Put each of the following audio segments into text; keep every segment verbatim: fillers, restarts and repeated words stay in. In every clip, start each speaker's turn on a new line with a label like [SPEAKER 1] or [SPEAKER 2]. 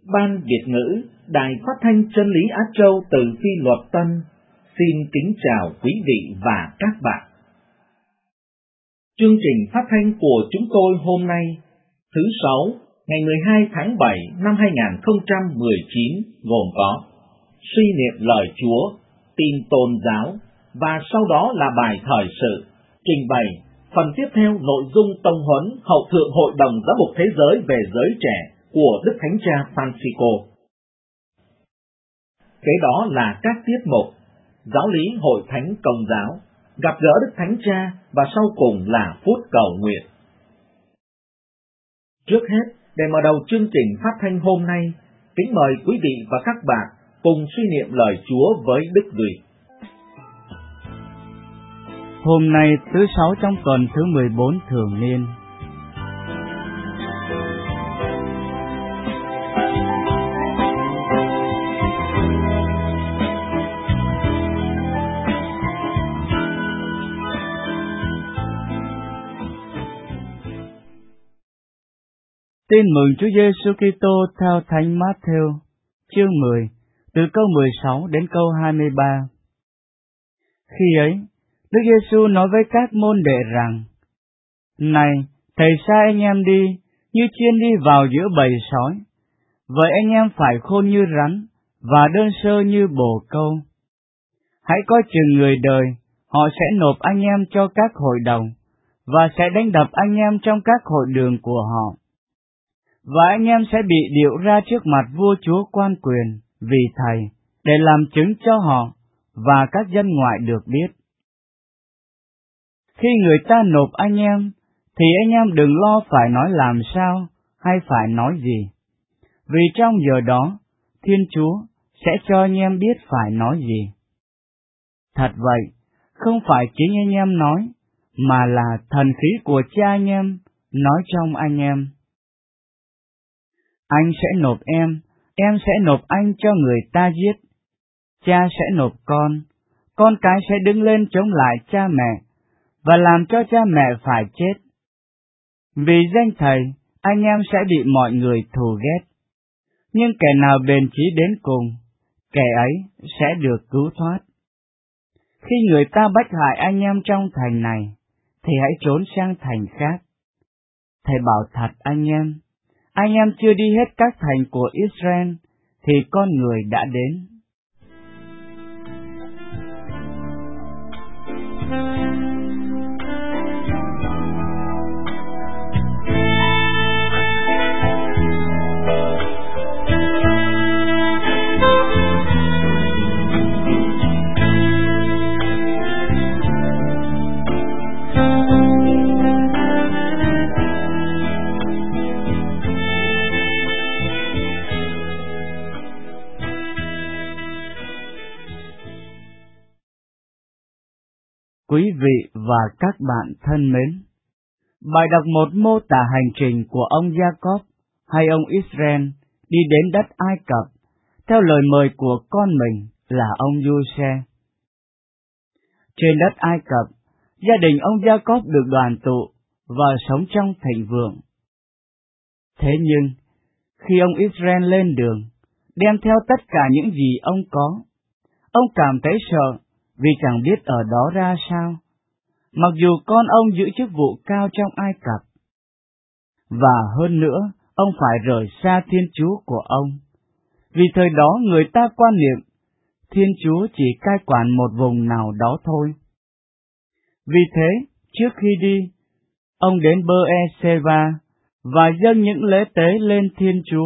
[SPEAKER 1] Ban Việt ngữ Đài Phát thanh Chân lý Á Châu từ Phi Luật Tân xin kính chào quý vị và các bạn. Chương trình phát thanh của chúng tôi hôm nay, thứ Sáu, ngày mười hai tháng bảy năm hai nghìn không trăm mười chín gồm có suy niệm lời Chúa, tin tôn giáo và sau đó là bài thời sự, trình bày phần tiếp theo nội dung tông huấn hậu thượng Hội đồng Giám mục Thế giới về giới trẻ của Đức Thánh Cha Francisco. Kế đó là các tiết mục giáo lý Hội Thánh Công giáo, gặp gỡ Đức Thánh Cha và sau cùng là phút cầu nguyện. Trước hết, để mở đầu chương trình phát thanh hôm nay, kính mời quý vị và các bạn cùng suy niệm lời Chúa với Đức Duy.
[SPEAKER 2] Hôm nay thứ Sáu trong tuần thứ mười bốn thường niên. Tin mừng Chúa Giêsu Kitô theo Thánh Matthew, chương mười, từ câu mười sáu đến câu hai mươi ba. Khi ấy, Đức Giêsu nói với các môn đệ rằng: Này, thầy sai anh em đi, như chiên đi vào giữa bầy sói. Vậy anh em phải khôn như rắn, và đơn sơ như bồ câu. Hãy coi chừng người đời, họ sẽ nộp anh em cho các hội đồng, và sẽ đánh đập anh em trong các hội đường của họ. Và anh em sẽ bị điệu ra trước mặt vua chúa quan quyền vì thầy, để làm chứng cho họ và các dân ngoại được biết. Khi người ta nộp anh em, thì anh em đừng lo phải nói làm sao hay phải nói gì. Vì trong giờ đó, Thiên Chúa sẽ cho anh em biết phải nói gì. Thật vậy, không phải chính anh em nói, mà là thần khí của Cha anh em nói trong anh em. Anh sẽ nộp em, em sẽ nộp anh cho người ta giết. Cha sẽ nộp con, con cái sẽ đứng lên chống lại cha mẹ, và làm cho cha mẹ phải chết. Vì danh Thầy, anh em sẽ bị mọi người thù ghét. Nhưng kẻ nào bền chí đến cùng, kẻ ấy sẽ được cứu thoát. Khi người ta bách hại anh em trong thành này, thì hãy trốn sang thành khác. Thầy bảo thật anh em, anh em chưa đi hết các thành của Israel, thì con người đã đến. Quý vị và các bạn thân mến, bài đọc một mô tả hành trình của ông Jacob hay ông Israel đi đến đất Ai Cập theo lời mời của con mình là ông Giuse. Trên đất Ai Cập, gia đình ông Jacob được đoàn tụ và sống trong thịnh vượng. Thế nhưng, khi ông Israel lên đường, đem theo tất cả những gì ông có, ông cảm thấy sợ vì chẳng biết ở đó ra sao, mặc dù con ông giữ chức vụ cao trong Ai Cập. Và hơn nữa, ông phải rời xa Thiên Chúa của ông, vì thời đó người ta quan niệm Thiên Chúa chỉ cai quản một vùng nào đó thôi. Vì thế, trước khi đi, ông đến Bê-e-sê-ba và dâng những lễ tế lên Thiên Chúa.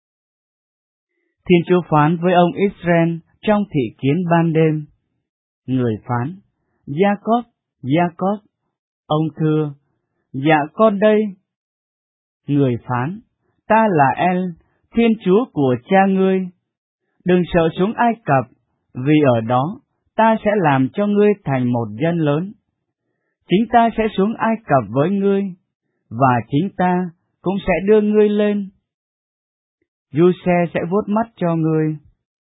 [SPEAKER 2] Thiên Chúa phán với ông Israel trong thị kiến ban đêm. Người phán: Jacob, Jacob. Ông thưa: Dạ con đây. Người phán: Ta là El, Thiên Chúa của cha ngươi. Đừng sợ xuống Ai Cập, vì ở đó ta sẽ làm cho ngươi thành một dân lớn. Chính ta sẽ xuống Ai Cập với ngươi, và chính ta cũng sẽ đưa ngươi lên. Giuse sẽ vuốt mắt cho ngươi.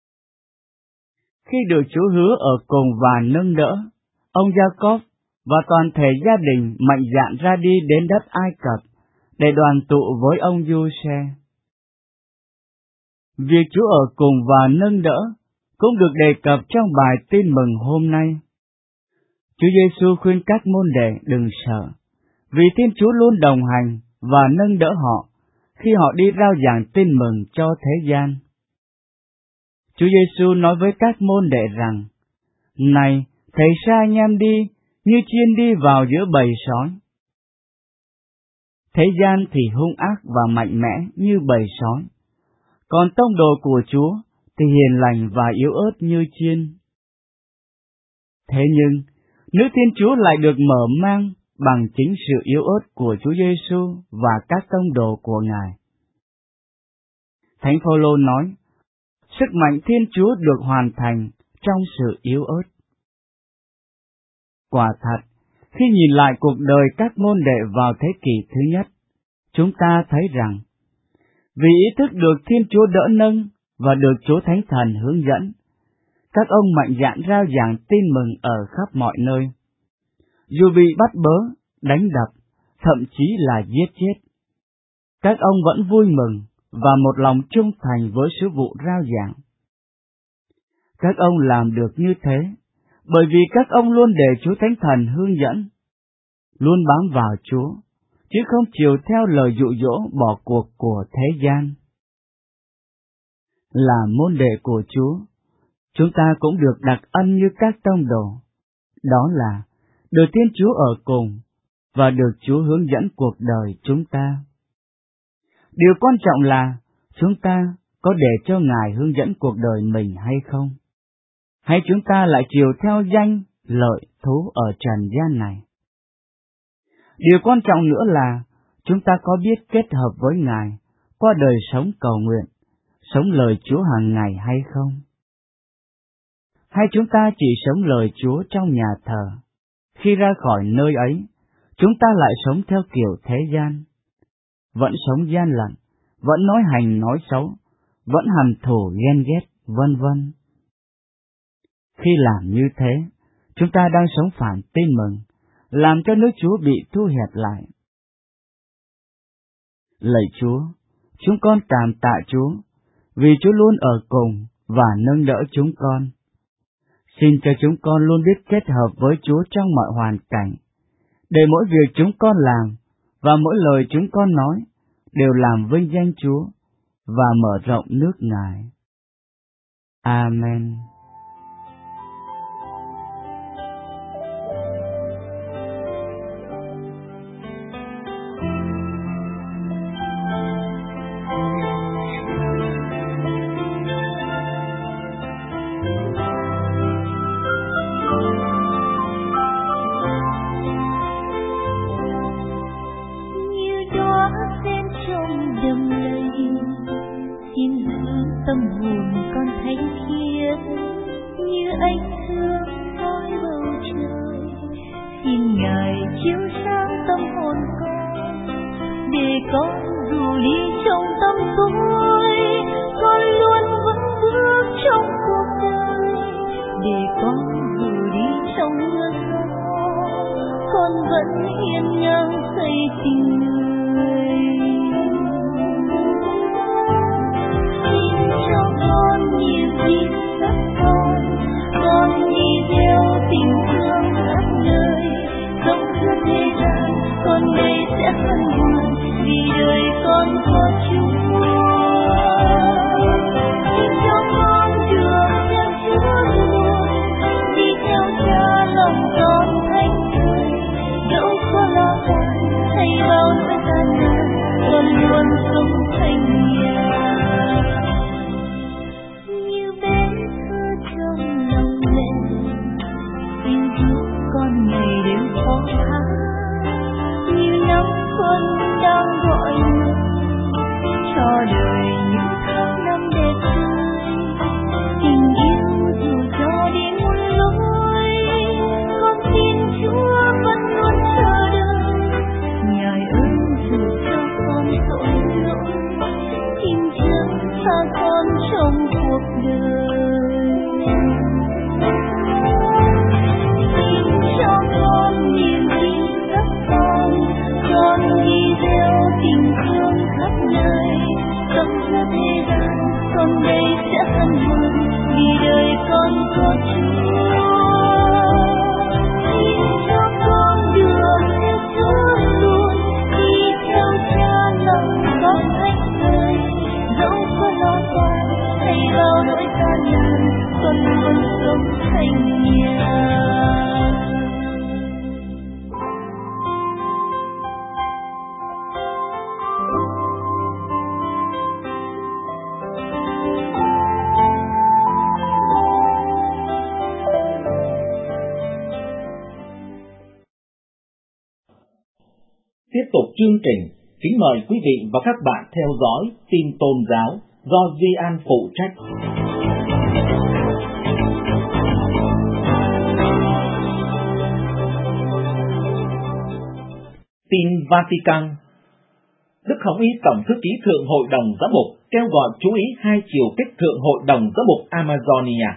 [SPEAKER 2] Khi được Chúa hứa ở cùng và nâng đỡ, ông Jacob và toàn thể gia đình mạnh dạn ra đi đến đất Ai Cập để đoàn tụ với ông Giuse. Việc Chúa ở cùng và nâng đỡ cũng được đề cập trong bài tin mừng hôm nay. Chúa Giêsu khuyên các môn đệ đừng sợ, vì Thiên Chúa luôn đồng hành và nâng đỡ họ khi họ đi rao giảng tin mừng cho thế gian. Chúa Giêsu nói với các môn đệ rằng: "Này, thầy sai anh em đi, như chiên đi vào giữa bầy sói." Thế gian thì hung ác và mạnh mẽ như bầy sói, còn tông đồ của Chúa thì hiền lành và yếu ớt như chiên. Thế nhưng, nước Thiên Chúa lại được mở mang bằng chính sự yếu ớt của Chúa Giêsu và các tông đồ của Ngài. Thánh Phaolô nói, sức mạnh Thiên Chúa được hoàn thành trong sự yếu ớt. Quả thật, khi nhìn lại cuộc đời các môn đệ vào thế kỷ thứ nhất, chúng ta thấy rằng, vì ý thức được Thiên Chúa đỡ nâng và được Chúa Thánh Thần hướng dẫn, các ông mạnh dạn rao giảng tin mừng ở khắp mọi nơi. Dù bị bắt bớ, đánh đập, thậm chí là giết chết, các ông vẫn vui mừng và một lòng trung thành với sứ vụ rao giảng. Các ông làm được như thế bởi vì các ông luôn để Chúa Thánh Thần hướng dẫn, luôn bám vào Chúa, chứ không chiều theo lời dụ dỗ bỏ cuộc của thế gian. Là môn đệ của Chúa, chúng ta cũng được đặc ân như các tông đồ, đó là được Thiên Chúa ở cùng và được Chúa hướng dẫn cuộc đời chúng ta. Điều quan trọng là chúng ta có để cho Ngài hướng dẫn cuộc đời mình hay không? Hay chúng ta lại chiều theo danh, lợi, thú ở trần gian này? Điều quan trọng nữa là chúng ta có biết kết hợp với Ngài qua đời sống cầu nguyện, sống lời Chúa hàng ngày hay không? Hay chúng ta chỉ sống lời Chúa trong nhà thờ, khi ra khỏi nơi ấy, chúng ta lại sống theo kiểu thế gian, vẫn sống gian lận, vẫn nói hành nói xấu, vẫn hằn thù ghen ghét, vân vân. Khi làm như thế, chúng ta đang sống phản tin mừng, làm cho nước Chúa bị thu hẹp lại. Lạy Chúa, chúng con cảm tạ Chúa, vì Chúa luôn ở cùng và nâng đỡ chúng con. Xin cho chúng con luôn biết kết hợp với Chúa trong mọi hoàn cảnh, để mỗi việc chúng con làm và mỗi lời chúng con nói đều làm vinh danh Chúa và mở rộng nước Ngài. Amen.
[SPEAKER 3] Tâm hồn con thánh khiết như ánh sương soi bầu trời, xin Ngài chiếu sáng tâm hồn con, để con dù đi trong tâm tối, con luôn vững bước trong cuộc đời. Để con dù đi trong mưa gió, con vẫn hiên ngang xây tình người. Tình thương khắp nơi, sống giữa thế gian, con đây sẽ hân hoan, vì đời con có Chúa. Xin cho con được theo Chúa luôn, đi theo Cha lòng con thánh thơi. Dẫu có lo toan hay bao nỗi gian nan, con luôn sống thanh nhàn. Như bé thơ trong lòng mẹ, con ngày đêm khó khăn, như nắng xuân đang gọi cho đời những tháng năm đẹp tươi. Tình yêu dù cho đi muôn lối, con tin Chúa vẫn luôn chờ đợi. Ngài ơi dù cho con tội lỗi, xin chớ xa con trong cuộc đời. Con đi theo tình thương khắp nơi, sống giữa thế gian, con lòng đây sẽ hân hoan vì đời con có Chúa. Xin cho con được yêu thương luôn, đi theo Cha lòng con thánh thơi. Dẫu có lo toan hay bao nỗi gian nan, con luôn sống thanh nhàn.
[SPEAKER 1] Tiếp tục chương trình, kính mời quý vị và các bạn theo dõi tin tôn giáo do Duy An phụ trách. Tin Vatican. Đức Hồng Y Tổng Thư ký Thượng Hội đồng Giám mục kêu gọi chú ý hai chiều kích Thượng Hội đồng Giám mục Amazonia.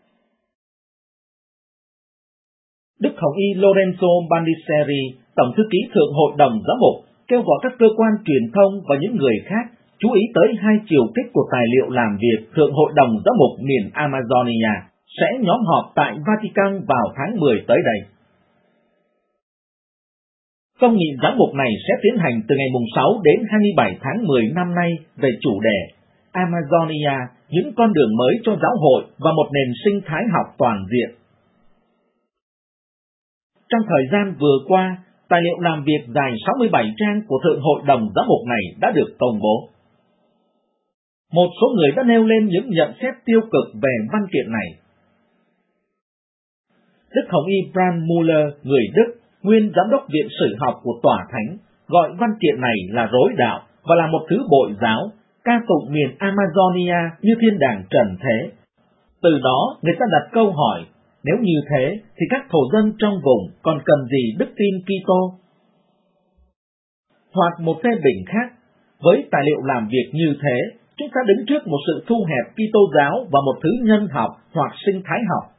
[SPEAKER 1] Đức Hồng Y Lorenzo Bandiseri, Tổng Thư ký Thượng Hội đồng Giám mục, kêu gọi các cơ quan truyền thông và những người khác chú ý tới hai chiều kích của tài liệu làm việc Thượng Hội đồng Giám mục miền Amazonia sẽ nhóm họp tại Vatican vào tháng mười tới đây. Công nghị giám mục này sẽ tiến hành từ ngày sáu đến hai mươi bảy tháng mười năm nay về chủ đề Amazonia, những con đường mới cho giáo hội và một nền sinh thái học toàn diện. Trong thời gian vừa qua, tài liệu làm việc dài sáu mươi bảy trang của Thượng Hội đồng Giám mục này đã được công bố. Một số người đã nêu lên những nhận xét tiêu cực về văn kiện này. Đức Hồng Y Franz Müller, người Đức, nguyên giám đốc viện sử học của Tòa Thánh, gọi văn kiện này là rối đạo và là một thứ bội giáo, ca tụng miền Amazonia như thiên đàng trần thế. Từ đó, người ta đặt câu hỏi, nếu như thế thì các thổ dân trong vùng còn cần gì đức tin Kitô? Hoặc một phê bình khác, với tài liệu làm việc như thế, chúng ta đứng trước một sự thu hẹp Kitô giáo và một thứ nhân học hoặc sinh thái học.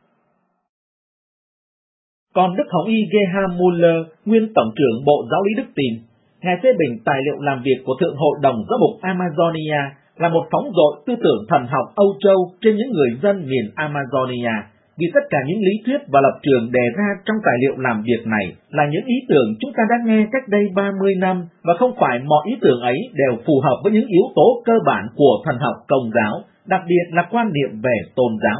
[SPEAKER 1] Còn Đức Hồng Y Gerhard Müller, nguyên Tổng trưởng Bộ Giáo lý Đức Tin, ngài phê bình tài liệu làm việc của Thượng Hội đồng Giám mục Amazonia là một phóng dội tư tưởng thần học Âu Châu trên những người dân miền Amazonia, vì tất cả những lý thuyết và lập trường đề ra trong tài liệu làm việc này là những ý tưởng chúng ta đã nghe cách đây ba mươi năm, và không phải mọi ý tưởng ấy đều phù hợp với những yếu tố cơ bản của thần học Công giáo, đặc biệt là quan niệm về tôn giáo.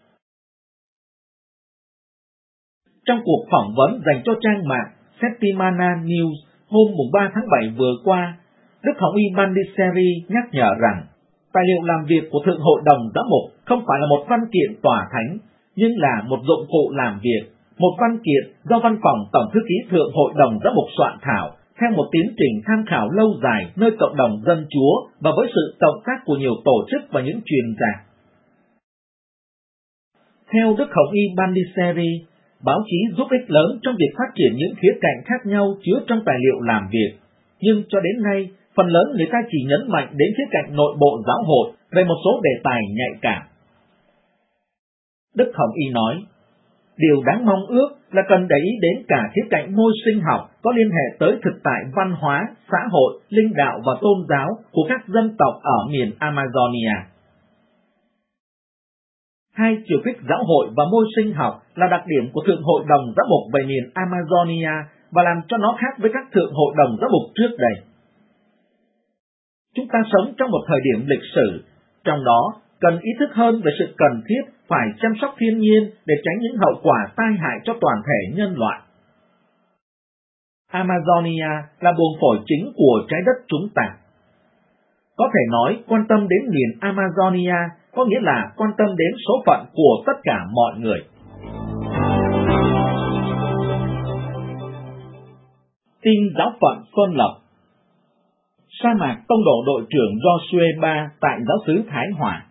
[SPEAKER 1] Trong cuộc phỏng vấn dành cho trang mạng Settimana News hôm ba tháng bảy vừa qua, Đức Hồng Y Bandiseri nhắc nhở rằng tài liệu làm việc của Thượng Hội đồng Giám mục không phải là một văn kiện tòa thánh, nhưng là một dụng cụ làm việc, một văn kiện do Văn phòng Tổng Thư ký Thượng Hội đồng Giám mục soạn thảo theo một tiến trình tham khảo lâu dài nơi cộng đồng dân Chúa và với sự cộng tác của nhiều tổ chức và những chuyên gia. Theo Đức Hồng Y Bandiseri, báo chí giúp ích lớn trong việc phát triển những khía cạnh khác nhau chứa trong tài liệu làm việc, nhưng cho đến nay, phần lớn người ta chỉ nhấn mạnh đến khía cạnh nội bộ giáo hội về một số đề tài nhạy cảm. Đức Hồng Y nói, điều đáng mong ước là cần để ý đến cả khía cạnh môi sinh học có liên hệ tới thực tại văn hóa, xã hội, linh đạo và tôn giáo của các dân tộc ở miền Amazonia. Hai chiều kích giáo hội và môi sinh học là đặc điểm của Thượng Hội đồng Giám mục về miền Amazonia và làm cho nó khác với các Thượng Hội đồng Giám mục trước đây. Chúng ta sống trong một thời điểm lịch sử, trong đó cần ý thức hơn về sự cần thiết phải chăm sóc thiên nhiên để tránh những hậu quả tai hại cho toàn thể nhân loại. Amazonia là buồng phổi chính của trái đất chúng ta. Có thể nói quan tâm đến miền Amazonia có nghĩa là quan tâm đến số phận của tất cả mọi người. Tin giáo phận Xuân Lộc. Sa mạc tông đồ đội trưởng Joshua ba tại giáo xứ Thái Hòa.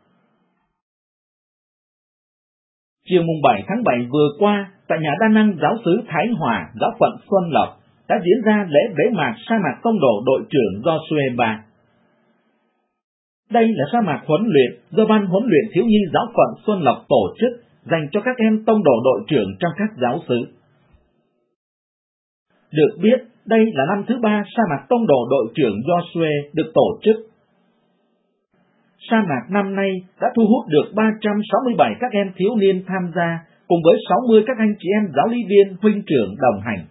[SPEAKER 1] Chiều mùng bảy tháng bảy vừa qua, tại nhà đa năng giáo xứ Thái Hòa, giáo phận Xuân Lộc, đã diễn ra lễ bế mạc sa mạc tông đồ đội trưởng Joshua ba. Đây là sa mạc huấn luyện do Ban huấn luyện thiếu nhi giáo phận Xuân Lộc tổ chức dành cho các em tông đồ đội trưởng trong các giáo xứ. Được biết, đây là năm thứ ba sa mạc tông đồ đội trưởng Joshua được tổ chức. sa mạc năm nay đã thu hút được ba trăm sáu mươi bảy các em thiếu niên tham gia, cùng với sáu mươi các anh chị em giáo lý viên, huynh trưởng đồng hành.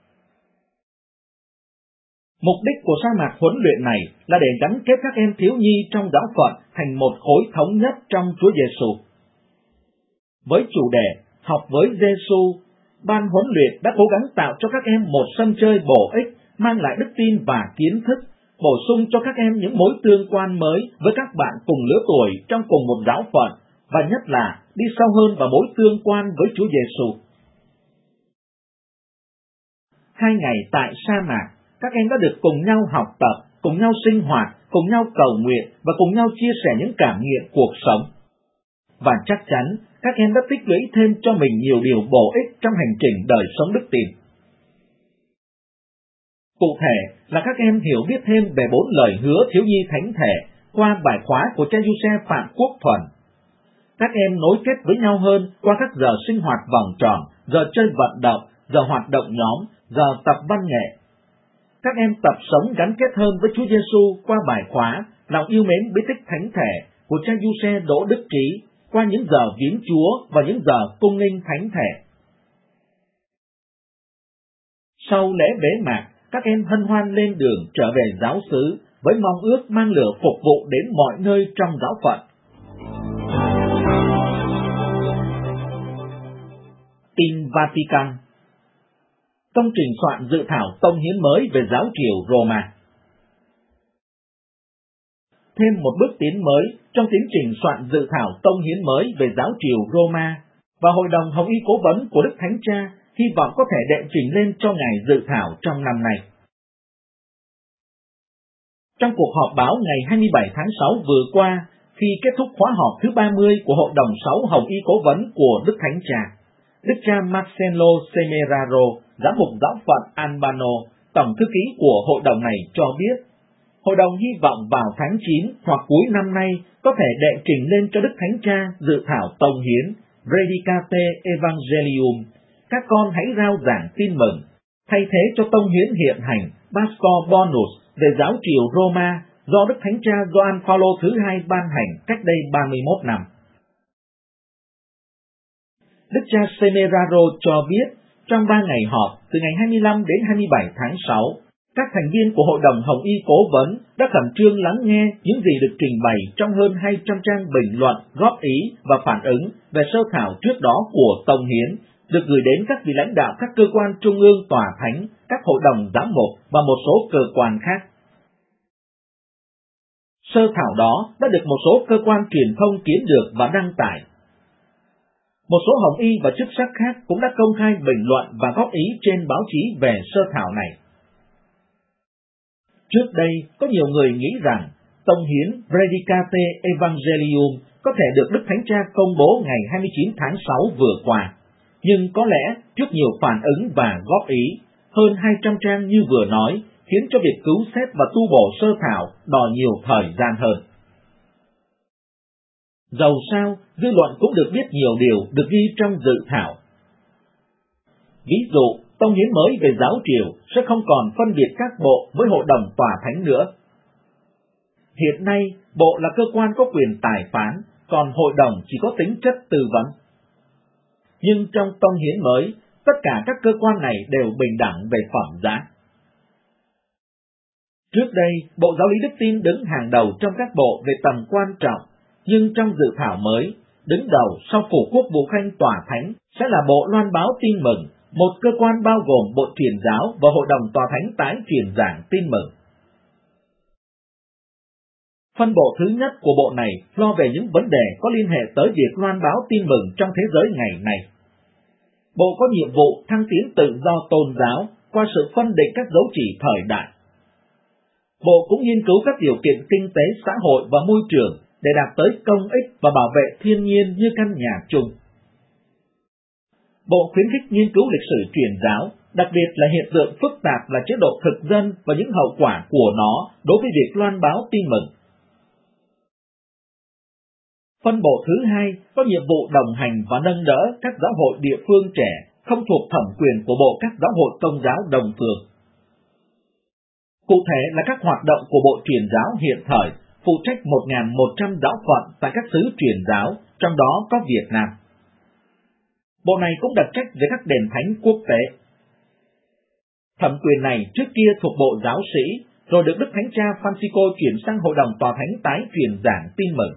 [SPEAKER 1] Mục đích của sa mạc huấn luyện này là để gắn kết các em thiếu nhi trong giáo phận thành một khối thống nhất trong Chúa Giêsu. Với chủ đề Học với Giêsu, ban huấn luyện đã cố gắng tạo cho các em một sân chơi bổ ích, mang lại đức tin và kiến thức, bổ sung cho các em những mối tương quan mới với các bạn cùng lứa tuổi trong cùng một giáo phận, và nhất là đi sâu hơn vào mối tương quan với Chúa Giêsu. Hai ngày tại sa mạc, các em đã được cùng nhau học tập, cùng nhau sinh hoạt, cùng nhau cầu nguyện và cùng nhau chia sẻ những cảm nghiệm cuộc sống. Và chắc chắn các em đã tích lũy thêm cho mình nhiều điều bổ ích trong hành trình đời sống đức tin. Cụ thể là các em hiểu biết thêm về bốn lời hứa thiếu nhi thánh thể qua bài khóa của cha Giuse Phạm Quốc Thuần. Các em nối kết với nhau hơn qua các giờ sinh hoạt vòng tròn, giờ chơi vận động, giờ hoạt động nhóm, giờ tập văn nghệ. Các em tập sống gắn kết hơn với Chúa Giêsu qua bài khóa Lòng yêu mến bí tích thánh thể của cha Giuse Đỗ Đức Trí, qua những giờ viếng Chúa và những giờ cung nghinh thánh thể. Sau lễ bế mạc, các em hân hoan lên đường trở về giáo xứ với mong ước mang lửa phục vụ đến mọi nơi trong giáo phận. Tin Vatican. Công trình soạn dự thảo tông hiến mới về giáo triều Roma. Thêm một bước tiến mới trong tiến trình soạn dự thảo tông hiến mới về giáo triều Roma, và Hội đồng Hồng Y Cố vấn của Đức Thánh Cha hy vọng có thể đệ trình lên cho Ngài dự thảo trong năm nay. Trong cuộc họp báo ngày hai mươi bảy tháng sáu vừa qua, khi kết thúc khóa họp thứ ba mươi của Hội đồng sáu Hồng Y Cố vấn của Đức Thánh Cha, Đức cha Marcello Semeraro, giám mục giáo phận Albano, tổng thư ký của hội đồng này cho biết, hội đồng hy vọng vào tháng chín hoặc cuối năm nay có thể đệ trình lên cho Đức Thánh Cha dự thảo tông hiến Predicate Evangelium, các con hãy rao giảng tin mừng, thay thế cho tông hiến hiện hành Pascor Bonus về giáo triều Roma do Đức Thánh Cha Gioan Phaolô thứ hai ban hành cách đây ba mươi mốt năm. Đức cha Semeraro cho biết, trong ba ngày họp từ ngày hai mươi lăm đến hai mươi bảy tháng sáu, các thành viên của Hội đồng Hồng Y Cố vấn đã khẩn trương lắng nghe những gì được trình bày trong hơn hai trăm trang bình luận, góp ý và phản ứng về sơ thảo trước đó của tông hiến, được gửi đến các vị lãnh đạo các cơ quan trung ương tòa thánh, các hội đồng giám mục và một số cơ quan khác. Sơ thảo đó đã được một số cơ quan truyền thông kiếm được và đăng tải. Một số hồng y và chức sắc khác cũng đã công khai bình luận và góp ý trên báo chí về sơ thảo này. Trước đây, có nhiều người nghĩ rằng tông hiến Predicate Evangelium có thể được Đức Thánh Cha công bố ngày hai mươi chín tháng sáu vừa qua, nhưng có lẽ trước nhiều phản ứng và góp ý, hơn hai trăm trang như vừa nói, khiến cho việc cứu xét và tu bổ sơ thảo đòi nhiều thời gian hơn. Dầu sao, dư luận cũng được biết nhiều điều được ghi trong dự thảo. Ví dụ, tông hiến mới về giáo triều sẽ không còn phân biệt các bộ với hội đồng tòa thánh nữa. Hiện nay, bộ là cơ quan có quyền tài phán, còn hội đồng chỉ có tính chất tư vấn. Nhưng trong tông hiến mới, tất cả các cơ quan này đều bình đẳng về phẩm giá. Trước đây, Bộ Giáo lý Đức tin đứng hàng đầu trong các bộ về tầm quan trọng, nhưng trong dự thảo mới, đứng đầu sau phủ quốc vụ khanh tòa thánh sẽ là Bộ Loan báo tin mừng, một cơ quan bao gồm Bộ Truyền giáo và Hội đồng tòa thánh tái truyền giảng tin mừng. Phân bộ thứ nhất của bộ này lo về những vấn đề có liên hệ tới việc loan báo tin mừng trong thế giới ngày này. Bộ có nhiệm vụ thăng tiến tự do tôn giáo qua sự phân định các dấu chỉ thời đại. Bộ cũng nghiên cứu các điều kiện kinh tế, xã hội và môi trường để đạt tới công ích và bảo vệ thiên nhiên như căn nhà chung. Bộ khuyến khích nghiên cứu lịch sử truyền giáo, đặc biệt là hiện tượng phức tạp là chế độ thực dân và những hậu quả của nó đối với việc loan báo tin mừng. Phân bộ thứ hai có nhiệm vụ đồng hành và nâng đỡ các giáo hội địa phương trẻ không thuộc thẩm quyền của Bộ các giáo hội Công giáo đồng phương. Cụ thể là các hoạt động của Bộ Truyền giáo hiện thời, phụ trách một nghìn một trăm giáo phận tại các xứ truyền giáo, trong đó có Việt Nam. Bộ này cũng đặt trách về các đền thánh quốc tế. Thẩm quyền này trước kia thuộc Bộ Giáo sĩ, rồi được Đức Thánh Cha Francisco chuyển sang Hội đồng Tòa Thánh tái truyền giảng tin mừng.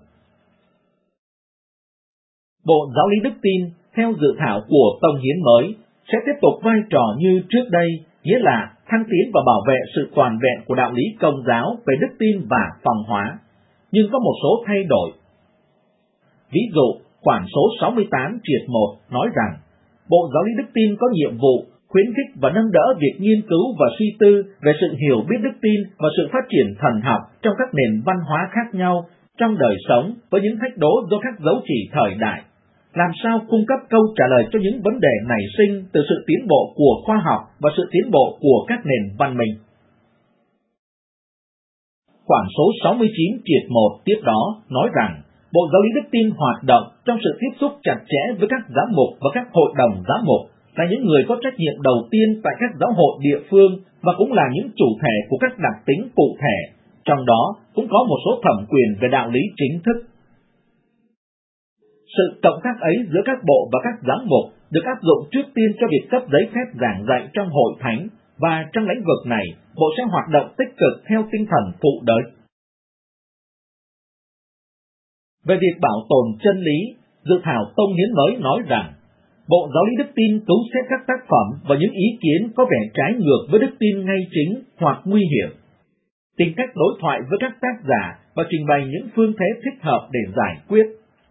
[SPEAKER 1] Bộ Giáo lý Đức tin, theo dự thảo của Tông hiến mới, sẽ tiếp tục vai trò như trước đây, nghĩa là thăng tiến và bảo vệ sự toàn vẹn của đạo lý Công giáo về đức tin và phong hóa, nhưng có một số thay đổi. Ví dụ, khoản số sáu mươi tám triệt một nói rằng, Bộ Giáo lý Đức tin có nhiệm vụ khuyến khích và nâng đỡ việc nghiên cứu và suy tư về sự hiểu biết đức tin và sự phát triển thần học trong các nền văn hóa khác nhau trong đời sống với những thách đố do các dấu chỉ thời đại. Làm sao cung cấp câu trả lời cho những vấn đề nảy sinh từ sự tiến bộ của khoa học và sự tiến bộ của các nền văn minh. Khoản số sáu mươi chín triệt một tiếp đó nói rằng, Bộ Giáo lý Đức tin hoạt động trong sự tiếp xúc chặt chẽ với các giám mục và các hội đồng giám mục, là những người có trách nhiệm đầu tiên tại các giáo hội địa phương và cũng là những chủ thể của các đặc tính cụ thể, trong đó cũng có một số thẩm quyền về đạo lý chính thức. Sự cộng tác ấy giữa các bộ và các giám mục được áp dụng trước tiên cho việc cấp giấy phép giảng dạy trong hội thánh, và trong lĩnh vực này, Bộ sẽ hoạt động tích cực theo tinh thần thụ đới. Về việc bảo tồn chân lý, dự thảo Tông hiến mới nói rằng, Bộ Giáo lý Đức tin cứu xét các tác phẩm và những ý kiến có vẻ trái ngược với đức tin ngay chính hoặc nguy hiểm, tìm cách đối thoại với các tác giả và trình bày những phương thế thích hợp để giải quyết.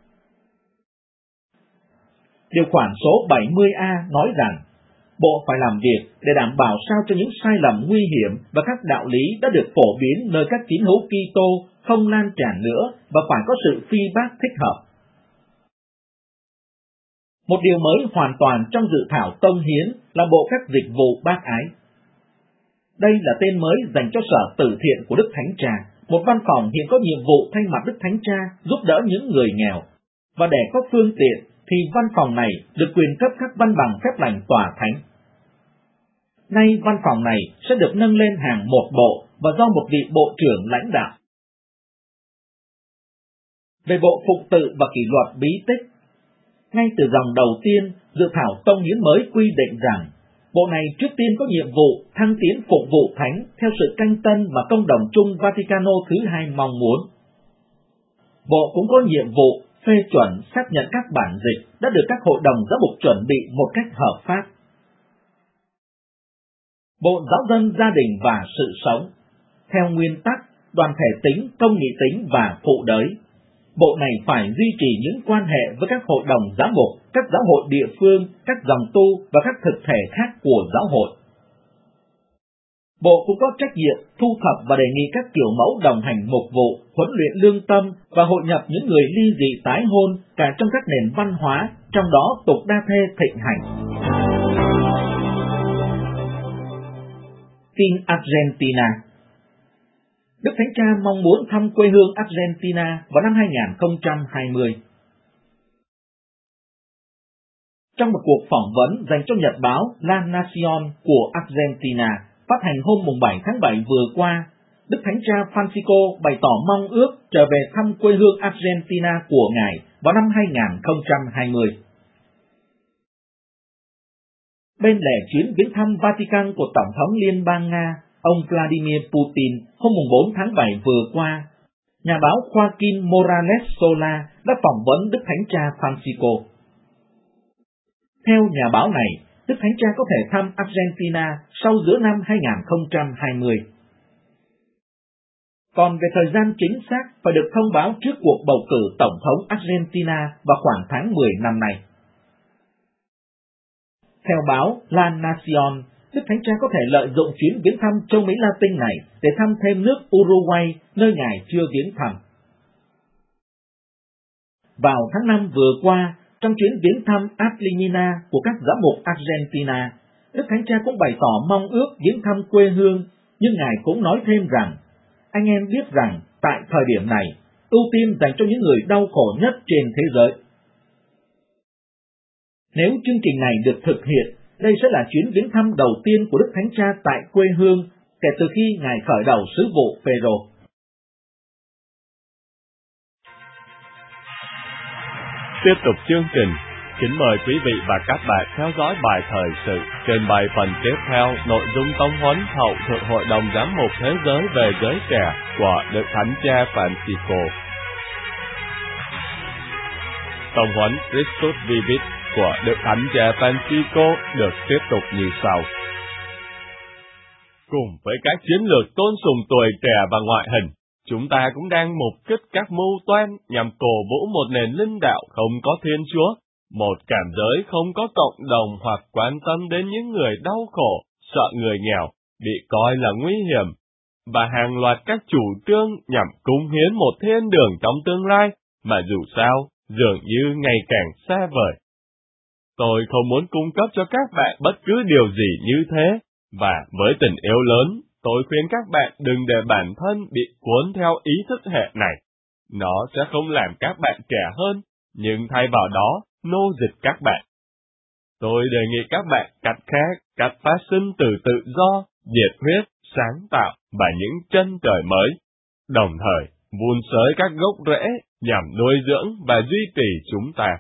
[SPEAKER 1] Điều khoản số bảy mươi A nói rằng, Bộ phải làm việc để đảm bảo sao cho những sai lầm nguy hiểm và các đạo lý đã được phổ biến nơi các tín hữu Kitô không lan tràn nữa và phải có sự phi bác thích hợp. Một điều mới hoàn toàn trong dự thảo Tông hiến là Bộ các dịch vụ bác ái. Đây là tên mới dành cho Sở Từ thiện của Đức Thánh Cha, một văn phòng hiện có nhiệm vụ thay mặt Đức Thánh Cha giúp đỡ những người nghèo, và để có phương tiện thì văn phòng này được quyền cấp các văn bằng phép lành tòa thánh. Nay văn phòng này sẽ được nâng lên hàng một bộ và do một vị bộ trưởng lãnh đạo. Về Bộ Phụng tự và Kỷ luật bí tích, ngay từ dòng đầu tiên, dự thảo Tông hiến mới quy định rằng, Bộ này trước tiên có nhiệm vụ thăng tiến phục vụ thánh theo sự canh tân mà Công đồng chung Vaticano thứ hai mong muốn. Bộ cũng có nhiệm vụ phê chuẩn xác nhận các bản dịch đã được các hội đồng giáo mục chuẩn bị một cách hợp pháp. Bộ Giáo dân gia đình và sự sống, theo nguyên tắc đoàn thể tính, công nghị tính và phụ đới, Bộ này phải duy trì những quan hệ với các hội đồng giám mục, các giáo hội địa phương, các dòng tu và các thực thể khác của giáo hội. Bộ cũng có trách nhiệm thu thập và đề nghị các kiểu mẫu đồng hành mục vụ, huấn luyện lương tâm và hội nhập những người ly dị tái hôn cả trong các nền văn hóa, trong đó tục đa thê thịnh hành. Tin Argentina. Đức Thánh Cha mong muốn thăm quê hương Argentina vào năm hai nghìn không trăm hai mươi. Trong một cuộc phỏng vấn dành cho nhật báo La Nación của Argentina, phát hành hôm bảy tháng bảy vừa qua, Đức Thánh Cha Francisco bày tỏ mong ước trở về thăm quê hương Argentina của Ngài vào năm hai nghìn không trăm hai mươi. Bên lề chuyến viếng thăm Vatican của Tổng thống Liên bang Nga, ông Vladimir Putin hôm bốn tháng bảy vừa qua, nhà báo Joaquin Morales Sola đã phỏng vấn Đức Thánh Cha Francisco. Theo nhà báo này, Đức Thánh Cha có thể thăm Argentina sau giữa năm hai nghìn không trăm hai mươi. Còn về thời gian chính xác phải được thông báo trước cuộc bầu cử Tổng thống Argentina vào khoảng tháng mười năm nay. Theo báo La Nación, Đức Thánh Cha có thể lợi dụng chuyến viếng thăm châu Mỹ Latin này để thăm thêm nước Uruguay, nơi Ngài chưa viếng thăm. Vào tháng năm vừa qua, trong chuyến viếng thăm Argentina của các giám mục Argentina, Đức Thánh Cha cũng bày tỏ mong ước viếng thăm quê hương, nhưng Ngài cũng nói thêm rằng, anh em biết rằng tại thời điểm này, ưu tiên dành cho những người đau khổ nhất trên thế giới. Nếu chương trình này được thực hiện, đây sẽ là chuyến viếng thăm đầu tiên của Đức Thánh Cha tại quê hương kể từ khi Ngài khởi đầu sứ vụ Phêrô.
[SPEAKER 4] Tiếp tục chương trình, kính mời quý vị và các bạn theo dõi bài thời sự. Trên bài phần tiếp theo, nội dung tông huấn hậu thượng hội đồng giám mục thế giới về giới trẻ của Đức Thánh Cha Francisco. Tông huấn Christus Vivit của Đức Thánh Cha Francisco được tiếp tục như sau. Cùng với các chiến lược tôn sùng tuổi trẻ và ngoại hình, chúng ta cũng đang mục kích các mưu toan nhằm cổ vũ một nền linh đạo không có Thiên Chúa, một cảm giới không có cộng đồng hoặc quan tâm đến những người đau khổ, sợ người nghèo, bị coi là nguy hiểm, và hàng loạt các chủ trương nhằm cúng hiến một thiên đường trong tương lai mà dù sao, dường như ngày càng xa vời. Tôi không muốn cung cấp cho các bạn bất cứ điều gì như thế, và với tình yêu lớn, tôi khuyên các bạn đừng để bản thân bị cuốn theo ý thức hệ này. Nó sẽ không làm các bạn trẻ hơn, nhưng thay vào đó, nô dịch các bạn. Tôi đề nghị các bạn cắt khác, cắt phát sinh từ tự do, nhiệt huyết, sáng tạo và những chân trời mới, đồng thời vun sới các gốc rễ nhằm nuôi dưỡng và duy trì chúng ta.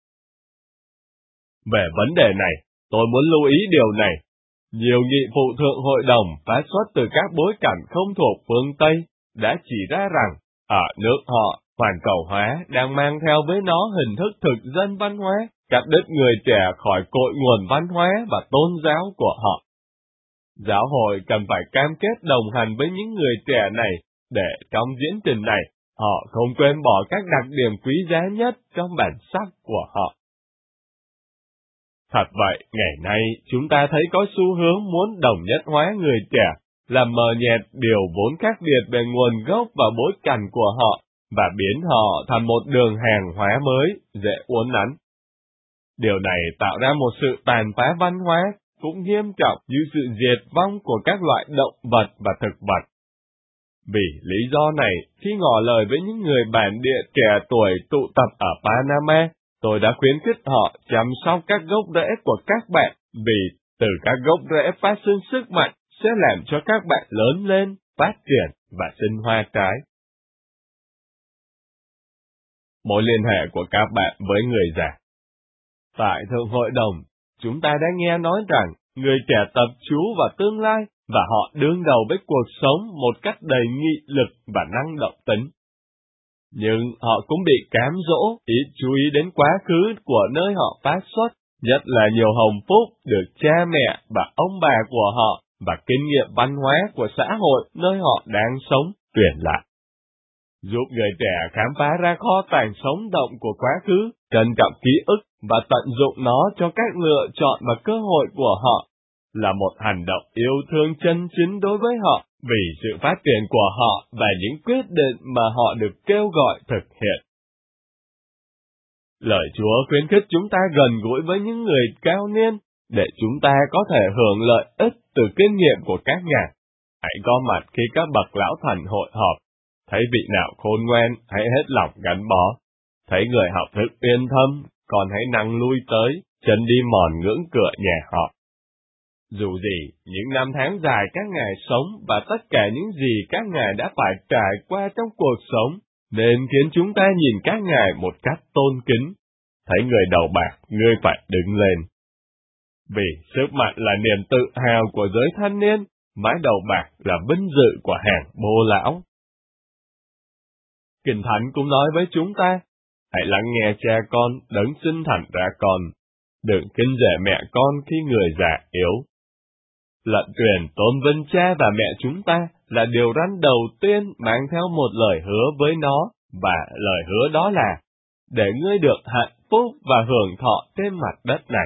[SPEAKER 4] Về vấn đề này, tôi muốn lưu ý điều này. Nhiều nghị phụ thượng hội đồng phát xuất từ các bối cảnh không thuộc phương Tây đã chỉ ra rằng, ở nước họ, hoàn cầu hóa đang mang theo với nó hình thức thực dân văn hóa, cắt đứt người trẻ khỏi cội nguồn văn hóa và tôn giáo của họ. Giáo hội cần phải cam kết đồng hành với những người trẻ này để trong diễn trình này, họ không quên bỏ các đặc điểm quý giá nhất trong bản sắc của họ. Thật vậy, ngày nay chúng ta thấy có xu hướng muốn đồng nhất hóa người trẻ, làm mờ nhạt điều vốn khác biệt về nguồn gốc và bối cảnh của họ, và biến họ thành một đường hàng hóa mới, dễ uốn nắn. Điều này tạo ra một sự tàn phá văn hóa, cũng nghiêm trọng như sự diệt vong của các loại động vật và thực vật. Vì lý do này, khi ngỏ lời với những người bản địa trẻ tuổi tụ tập ở Panama, tôi đã khuyến khích họ chăm sóc các gốc rễ của các bạn, vì từ các gốc rễ phát sinh sức mạnh sẽ làm cho các bạn lớn lên, phát triển và sinh hoa trái. Mối liên hệ của các bạn với người già. Tại Thượng Hội đồng, chúng ta đã nghe nói rằng người trẻ tập chú vào tương lai và họ đương đầu với cuộc sống một cách đầy nghị lực và năng động tính. Nhưng họ cũng bị cám dỗ, ít chú ý đến quá khứ của nơi họ phát xuất, nhất là nhiều hồng phúc được cha mẹ và ông bà của họ và kinh nghiệm văn hóa của xã hội nơi họ đang sống truyền lại. Giúp người trẻ khám phá ra kho tàng sống động của quá khứ, trân trọng ký ức và tận dụng nó cho các lựa chọn và cơ hội của họ, là một hành động yêu thương chân chính đối với họ, vì sự phát triển của họ và những quyết định mà họ được kêu gọi thực hiện. Lời Chúa khuyến khích chúng ta gần gũi với những người cao niên, để chúng ta có thể hưởng lợi ích từ kinh nghiệm của các ngài. Hãy có mặt khi các bậc lão thành hội họp, thấy vị nào khôn ngoan, hãy hết lòng gắn bó. Thấy người học thức yên thâm, còn hãy năng lui tới, chân đi mòn ngưỡng cửa nhà họ. Dù gì, những năm tháng dài các ngài sống và tất cả những gì các ngài đã phải trải qua trong cuộc sống, nên khiến chúng ta nhìn các ngài một cách tôn kính. Thấy người đầu bạc, ngươi phải đứng lên. Vì sức mạnh là niềm tự hào của giới thanh niên, mái đầu bạc là vinh dự của hàng bô lão. Kinh Thánh cũng nói với chúng ta, hãy lắng nghe cha con đấng sinh thành ra con, đừng kính rẻ mẹ con khi người già yếu. Lận truyền tôn vinh cha và mẹ chúng ta là điều răn đầu tiên mang theo một lời hứa với nó, và lời hứa đó là, để ngươi được hạnh phúc và hưởng thọ trên mặt đất này.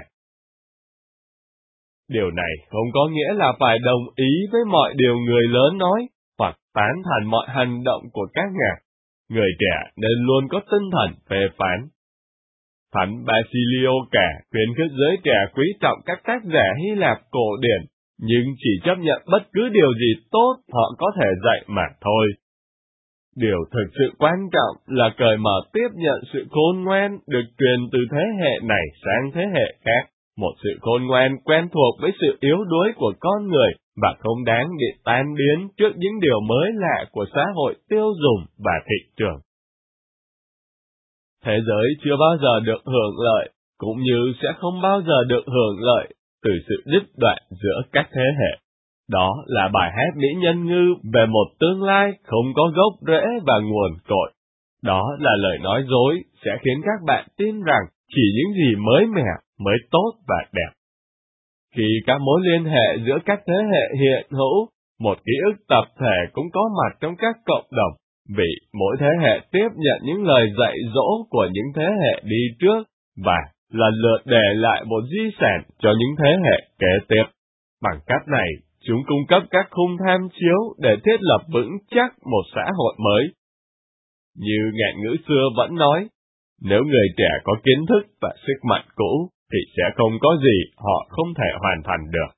[SPEAKER 4] Điều này không có nghĩa là phải đồng ý với mọi điều người lớn nói, hoặc tán thành mọi hành động của các ngài. Người trẻ nên luôn có tinh thần phê phán. Thánh Basilio cả khuyến khích giới trẻ quý trọng các tác giả Hy Lạp cổ điển, nhưng chỉ chấp nhận bất cứ điều gì tốt họ có thể dạy mà thôi. Điều thực sự quan trọng là cởi mở tiếp nhận sự khôn ngoan được truyền từ thế hệ này sang thế hệ khác, một sự khôn ngoan quen thuộc với sự yếu đuối của con người và không đáng bị tan biến trước những điều mới lạ của xã hội tiêu dùng và thị trường. Thế giới chưa bao giờ được hưởng lợi, cũng như sẽ không bao giờ được hưởng lợi từ sự đứt đoạn giữa các thế hệ. Đó là bài hát Mỹ Nhân Ngư về một tương lai không có gốc rễ và nguồn cội. Đó là lời nói dối sẽ khiến các bạn tin rằng chỉ những gì mới mẻ mới tốt và đẹp. Khi các mối liên hệ giữa các thế hệ hiện hữu, một ký ức tập thể cũng có mặt trong các cộng đồng, vì mỗi thế hệ tiếp nhận những lời dạy dỗ của những thế hệ đi trước và lần lượt để lại một di sản cho những thế hệ kế tiếp. Bằng cách này, chúng cung cấp các khung tham chiếu để thiết lập vững chắc một xã hội mới. Như ngạn ngữ xưa vẫn nói, nếu người trẻ có kiến thức và sức mạnh cũ, thì sẽ không có gì họ không thể hoàn thành được.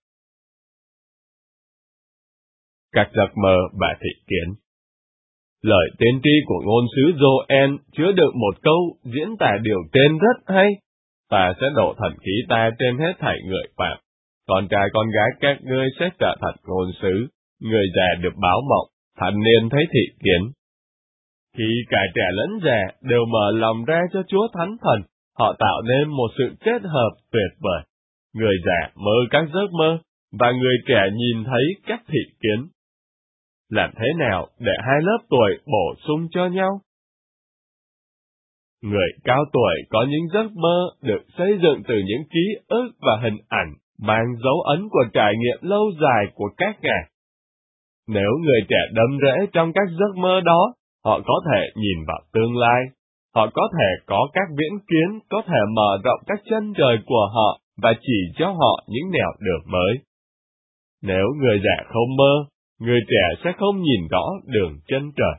[SPEAKER 4] Các giấc mơ và thị kiến. Lời tiên tri của ngôn sứ Joel chứa đựng một câu diễn tả điều trên rất hay. Ta sẽ đổ thần khí ta trên hết thảy người phạm. Con trai con gái các ngươi sẽ trở thành ngôn sứ, người già được báo mộng, thanh niên thấy thị kiến. Khi cả trẻ lẫn già đều mở lòng ra cho Chúa Thánh Thần, họ tạo nên một sự kết hợp tuyệt vời. Người già mơ các giấc mơ, và người trẻ nhìn thấy các thị kiến. Làm thế nào để hai lớp tuổi bổ sung cho nhau? Người cao tuổi có những giấc mơ được xây dựng từ những ký ức và hình ảnh mang dấu ấn của trải nghiệm lâu dài của các ngài. Nếu người trẻ đâm rễ trong các giấc mơ đó, họ có thể nhìn vào tương lai. Họ có thể có các viễn kiến, có thể mở rộng các chân trời của họ và chỉ cho họ những nẻo đường mới. Nếu người già không mơ, người trẻ sẽ không nhìn rõ đường chân trời.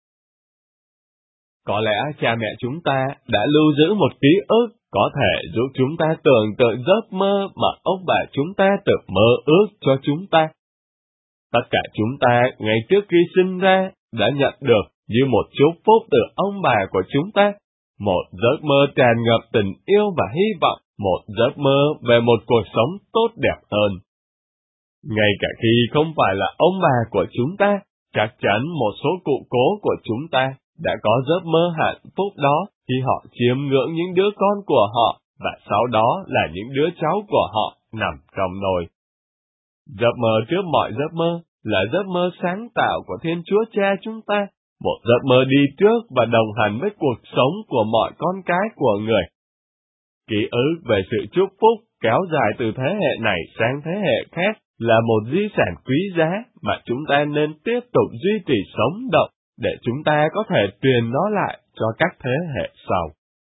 [SPEAKER 4] Có lẽ cha mẹ chúng ta đã lưu giữ một ký ức có thể giúp chúng ta tưởng tượng giấc mơ mà ông bà chúng ta tự mơ ước cho chúng ta. Tất cả chúng ta ngay trước khi sinh ra đã nhận được như một chúc phúc từ ông bà của chúng ta, một giấc mơ tràn ngập tình yêu và hy vọng, một giấc mơ về một cuộc sống tốt đẹp hơn. Ngay cả khi không phải là ông bà của chúng ta, chắc chắn một số cụ cố của chúng ta đã có giấc mơ hạnh phúc đó khi họ chiêm ngưỡng những đứa con của họ và sau đó là những đứa cháu của họ nằm trong nồi. Giấc mơ trước mọi giấc mơ là giấc mơ sáng tạo của Thiên Chúa Cha chúng ta, một giấc mơ đi trước và đồng hành với cuộc sống của mọi con cái của người. Ký ức về sự chúc phúc kéo dài từ thế hệ này sang thế hệ khác là một di sản quý giá mà chúng ta nên tiếp tục duy trì sống động để chúng ta có thể truyền nó lại cho các thế hệ sau.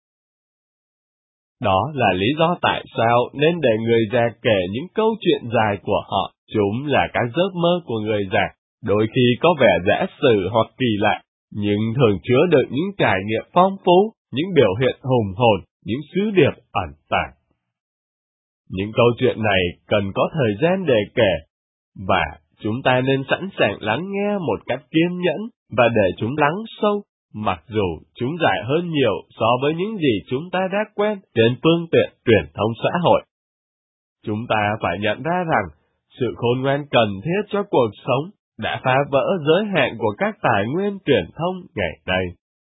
[SPEAKER 4] Đó là lý do tại sao nên để người già kể những câu chuyện dài của họ. Chúng là các giấc mơ của người già, đôi khi có vẻ giả sử hoặc kỳ lạ, nhưng thường chứa đựng những trải nghiệm phong phú, những biểu hiện hùng hồn, những sứ điệp ẩn tàng. Những câu chuyện này cần có thời gian để kể, và chúng ta nên sẵn sàng lắng nghe một cách kiên nhẫn và để chúng lắng sâu, mặc dù chúng dài hơn nhiều so với những gì chúng ta đã quen trên phương tiện truyền thông xã hội. Chúng ta phải nhận ra rằng sự khôn ngoan cần thiết cho cuộc sống đã phá vỡ giới hạn của các tài nguyên truyền thông ngày nay.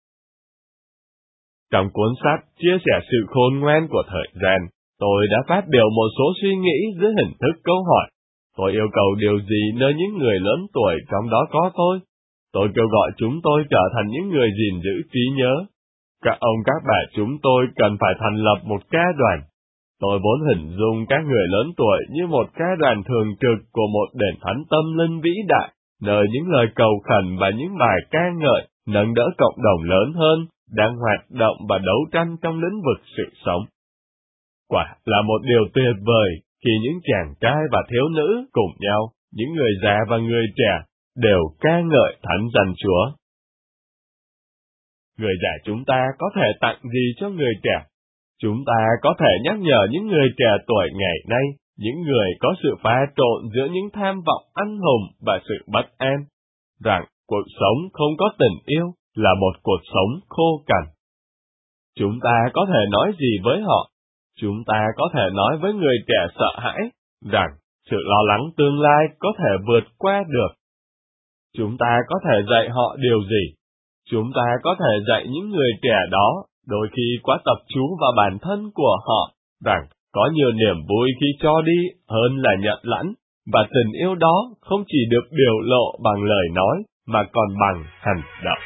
[SPEAKER 4] Trong cuốn sách chia sẻ sự khôn ngoan của thời gian, tôi đã phát biểu một số suy nghĩ dưới hình thức câu hỏi. Tôi yêu cầu điều gì nơi những người lớn tuổi trong đó có tôi? Tôi kêu gọi chúng tôi trở thành những người gìn giữ trí nhớ. Các ông các bà chúng tôi cần phải thành lập một ca đoàn. Tôi vốn hình dung các người lớn tuổi như một ca đoàn thường trực của một đền thánh tâm linh vĩ đại, nơi những lời cầu khẩn và những bài ca ngợi nâng đỡ cộng đồng lớn hơn, đang hoạt động và đấu tranh trong lĩnh vực sự sống. Quả là một điều tuyệt vời khi những chàng trai và thiếu nữ cùng nhau, những người già và người trẻ, đều ca ngợi thánh danh Chúa. Người già chúng ta có thể tặng gì cho người trẻ? Chúng ta có thể nhắc nhở những người trẻ tuổi ngày nay, những người có sự pha trộn giữa những tham vọng anh hùng và sự bất an, rằng cuộc sống không có tình yêu là một cuộc sống khô cằn. Chúng ta có thể nói gì với họ? Chúng ta có thể nói với người trẻ sợ hãi rằng sự lo lắng tương lai có thể vượt qua được. Chúng ta có thể dạy họ điều gì? Chúng ta có thể dạy những người trẻ đó đôi khi quá tập trung vào bản thân của họ, rằng có nhiều niềm vui khi cho đi hơn là nhận lãnh, và tình yêu đó không chỉ được biểu lộ bằng lời nói, mà còn bằng hành động.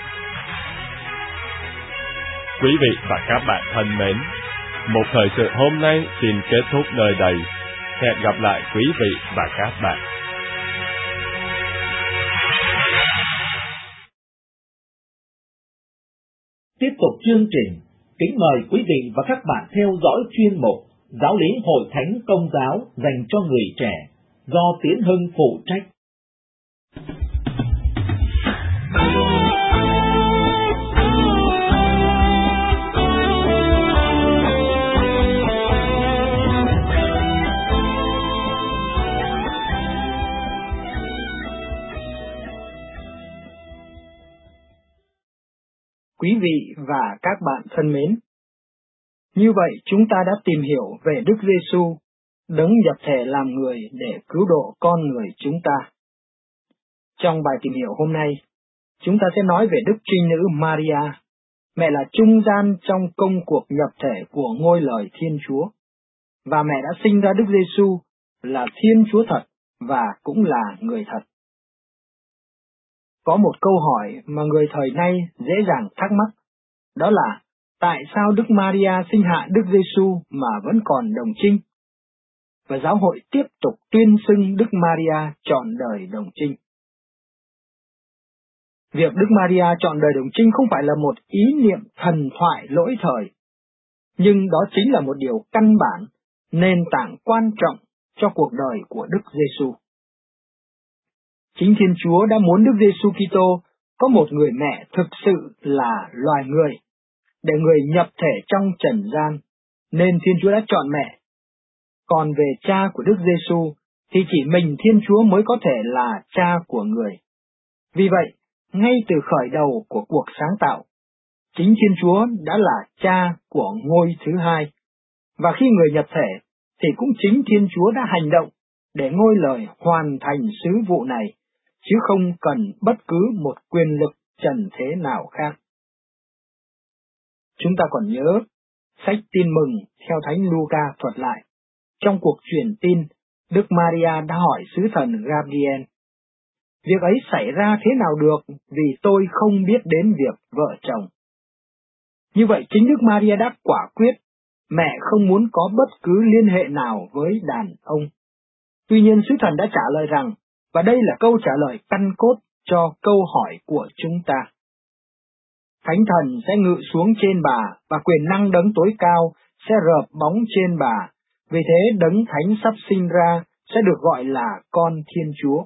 [SPEAKER 4] Quý vị và các bạn thân mến, một thời sự hôm nay xin kết thúc nơi đây. Hẹn gặp lại quý vị và các bạn.
[SPEAKER 1] Tiếp tục chương trình, kính mời quý vị và các bạn theo dõi chuyên mục Giáo lý Hội Thánh Công giáo dành cho người trẻ do Tiến Hưng phụ trách.
[SPEAKER 5] Quý vị và các bạn thân mến, như vậy chúng ta đã tìm hiểu về Đức Giêsu, đấng nhập thể làm người để cứu độ con người chúng ta. Trong bài tìm hiểu hôm nay, chúng ta sẽ nói về Đức Trinh Nữ Maria, mẹ là trung gian trong công cuộc nhập thể của ngôi lời Thiên Chúa, và mẹ đã sinh ra Đức Giêsu là Thiên Chúa thật và cũng là người thật. Có một câu hỏi mà người thời nay dễ dàng thắc mắc, đó là tại sao Đức Maria sinh hạ Đức Giêsu mà vẫn còn đồng trinh? Và giáo hội tiếp tục tuyên xưng Đức Maria trọn đời đồng trinh. Việc Đức Maria trọn đời đồng trinh không phải là một ý niệm thần thoại lỗi thời, nhưng đó chính là một điều căn bản, nền tảng quan trọng cho cuộc đời của Đức Giêsu. Chính Thiên Chúa đã muốn Đức Giêsu Kitô có một người mẹ thực sự là loài người, để người nhập thể trong trần gian, nên Thiên Chúa đã chọn mẹ. Còn về cha của Đức Giêsu thì chỉ mình Thiên Chúa mới có thể là cha của người. Vì vậy, ngay từ khởi đầu của cuộc sáng tạo, chính Thiên Chúa đã là cha của ngôi thứ hai, và khi người nhập thể thì cũng chính Thiên Chúa đã hành động để ngôi lời hoàn thành sứ vụ này, chứ không cần bất cứ một quyền lực trần thế nào khác. Chúng ta còn nhớ, sách Tin Mừng theo Thánh Luca thuật lại, trong cuộc truyền tin, Đức Maria đã hỏi sứ thần Gabriel, việc ấy xảy ra thế nào được vì tôi không biết đến việc vợ chồng. Như vậy chính Đức Maria đã quả quyết, mẹ không muốn có bất cứ liên hệ nào với đàn ông. Tuy nhiên sứ thần đã trả lời rằng, và đây là câu trả lời căn cốt cho câu hỏi của chúng ta. Thánh thần sẽ ngự xuống trên bà, và quyền năng đấng tối cao sẽ rợp bóng trên bà, vì thế đấng thánh sắp sinh ra sẽ được gọi là con Thiên Chúa.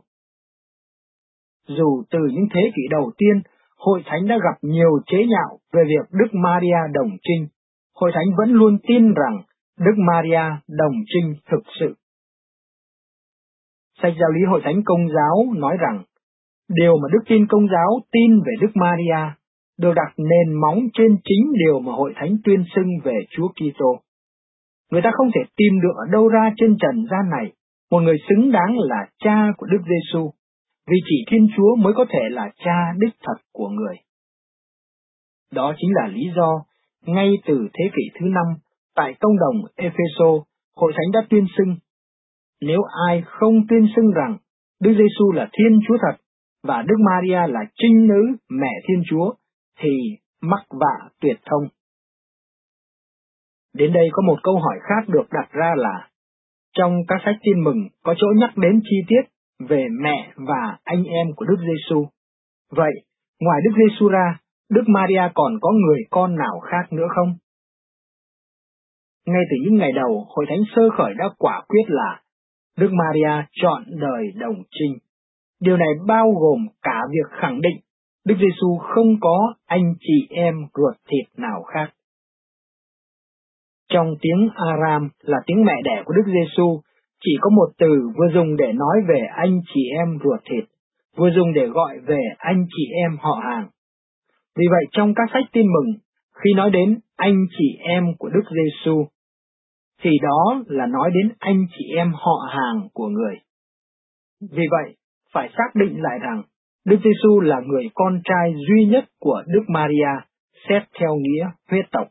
[SPEAKER 5] Dù từ những thế kỷ đầu tiên, Hội Thánh đã gặp nhiều chế nhạo về việc Đức Maria đồng trinh, Hội Thánh vẫn luôn tin rằng Đức Maria đồng trinh thực sự. Sách Giáo lý Hội Thánh Công giáo nói rằng, điều mà Đức Tin Công giáo tin về Đức Maria được đặt nền móng trên chính điều mà Hội Thánh tuyên xưng về Chúa Kitô. Người ta không thể tìm được ở đâu ra trên trần gian này một người xứng đáng là cha của Đức Giêsu, vì chỉ Thiên Chúa mới có thể là cha đích thật của người. Đó chính là lý do, ngay từ thế kỷ thứ năm, tại công đồng Epheso, Hội Thánh đã tuyên xưng, nếu ai không tuyên xưng rằng Đức Giêsu là Thiên Chúa thật và Đức Maria là trinh nữ mẹ Thiên Chúa, thì mắc vạ tuyệt thông. Đến đây có một câu hỏi khác được đặt ra là, trong các sách Tin Mừng có chỗ nhắc đến chi tiết về mẹ và anh em của Đức Giêsu. Vậy, ngoài Đức Giêsu ra, Đức Maria còn có người con nào khác nữa không? Ngay từ những ngày đầu, Hội Thánh sơ khởi đã quả quyết là Đức Maria chọn đời đồng trinh. Điều này bao gồm cả việc khẳng định Đức Giêsu không có anh chị em ruột thịt nào khác. Trong tiếng Aram là tiếng mẹ đẻ của Đức Giêsu, chỉ có một từ vừa dùng để nói về anh chị em ruột thịt, vừa dùng để gọi về anh chị em họ hàng. Vì vậy trong các sách Tin Mừng, khi nói đến anh chị em của Đức Giêsu, thì đó là nói đến anh chị em họ hàng của người. Vì vậy, phải xác định lại rằng Đức Giêsu là người con trai duy nhất của Đức Maria, xét theo nghĩa huyết tộc.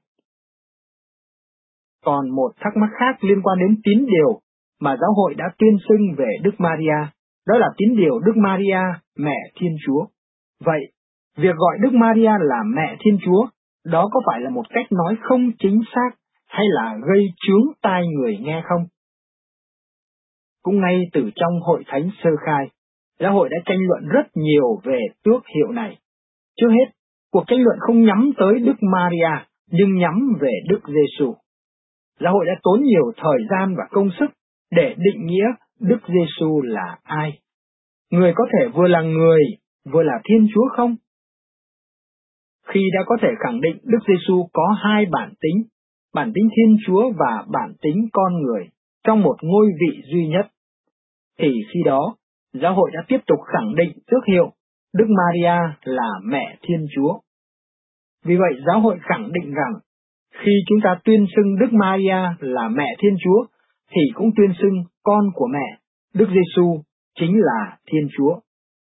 [SPEAKER 5] Còn một thắc mắc khác liên quan đến tín điều mà giáo hội đã tuyên xưng về Đức Maria, đó là tín điều Đức Maria, mẹ Thiên Chúa. Vậy, việc gọi Đức Maria là mẹ Thiên Chúa, đó có phải là một cách nói không chính xác hay là gây chướng tai người nghe không? Cũng ngay từ trong hội thánh sơ khai, giáo hội đã tranh luận rất nhiều về tước hiệu này. Trước hết, cuộc tranh luận không nhắm tới Đức Maria, nhưng nhắm về Đức Giêsu. Giáo hội đã tốn nhiều thời gian và công sức để định nghĩa Đức Giêsu là ai. Người có thể vừa là người, vừa là Thiên Chúa không? Khi đã có thể khẳng định Đức Giêsu có hai bản tính, bản tính Thiên Chúa và bản tính con người, trong một ngôi vị duy nhất, thì khi đó, giáo hội đã tiếp tục khẳng định tước hiệu Đức Maria là mẹ Thiên Chúa. Vì vậy, giáo hội khẳng định rằng, khi chúng ta tuyên xưng Đức Maria là mẹ Thiên Chúa, thì cũng tuyên xưng con của mẹ, Đức Giêsu chính là Thiên Chúa.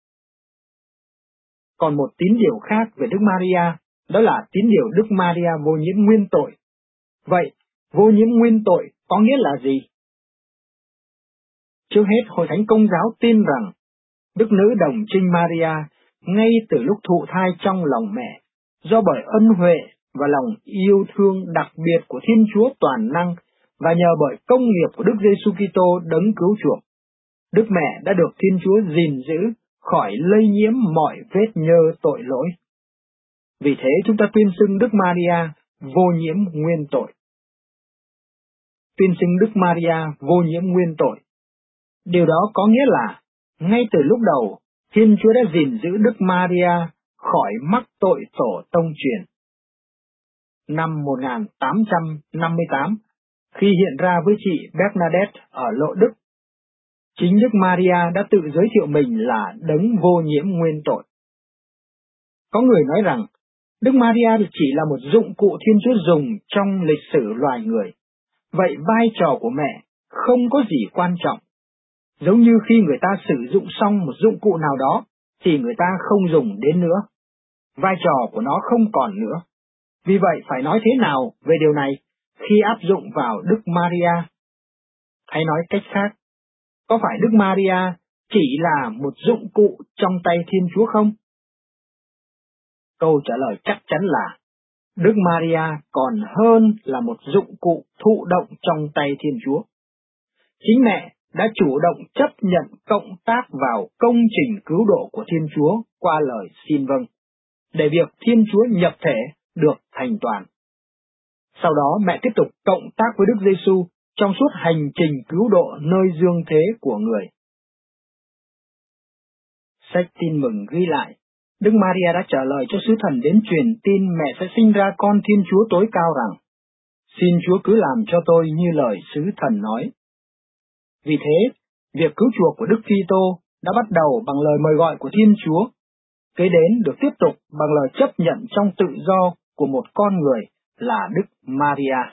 [SPEAKER 5] Còn một tín điều khác về Đức Maria, đó là tín điều Đức Maria vô nhiễm nguyên tội. Vậy, vô nhiễm nguyên tội có nghĩa là gì? Trước hết, Hội Thánh Công giáo tin rằng Đức Nữ Đồng Trinh Maria, ngay từ lúc thụ thai trong lòng mẹ, do bởi ân huệ và lòng yêu thương đặc biệt của Thiên Chúa toàn năng và nhờ bởi công nghiệp của Đức Giêsu Kitô đấng cứu chuộc, Đức Mẹ đã được Thiên Chúa gìn giữ khỏi lây nhiễm mọi vết nhơ tội lỗi. Vì thế chúng ta tuyên xưng Đức Maria vô nhiễm nguyên tội. Tuyên xưng Đức Maria vô nhiễm nguyên tội. Điều đó có nghĩa là, ngay từ lúc đầu, Thiên Chúa đã gìn giữ Đức Maria khỏi mắc tội tổ tông truyền. Năm một nghìn tám trăm năm mươi tám, khi hiện ra với chị Bernadette ở Lộ Đức, chính Đức Maria đã tự giới thiệu mình là đấng vô nhiễm nguyên tội. Có người nói rằng, Đức Maria chỉ là một dụng cụ Thiên Chúa dùng trong lịch sử loài người. Vậy vai trò của mẹ không có gì quan trọng. Giống như khi người ta sử dụng xong một dụng cụ nào đó, thì người ta không dùng đến nữa. Vai trò của nó không còn nữa. Vì vậy phải nói thế nào về điều này khi áp dụng vào Đức Maria? Hay nói cách khác, có phải Đức Maria chỉ là một dụng cụ trong tay Thiên Chúa không? Câu trả lời chắc chắn là Đức Maria còn hơn là một dụng cụ thụ động trong tay Thiên Chúa. Chính mẹ đã chủ động chấp nhận cộng tác vào công trình cứu độ của Thiên Chúa qua lời xin vâng, để việc Thiên Chúa nhập thể được thành toàn. Sau đó mẹ tiếp tục cộng tác với Đức Giêsu trong suốt hành trình cứu độ nơi dương thế của người. Sách Tin Mừng ghi lại, Đức Maria đã trả lời cho sứ thần đến truyền tin mẹ sẽ sinh ra con Thiên Chúa tối cao rằng, xin Chúa cứ làm cho tôi như lời sứ thần nói. Vì thế, việc cứu chuộc của Đức Kitô đã bắt đầu bằng lời mời gọi của Thiên Chúa, kế đến được tiếp tục bằng lời chấp nhận trong tự do của một con người là Đức Maria.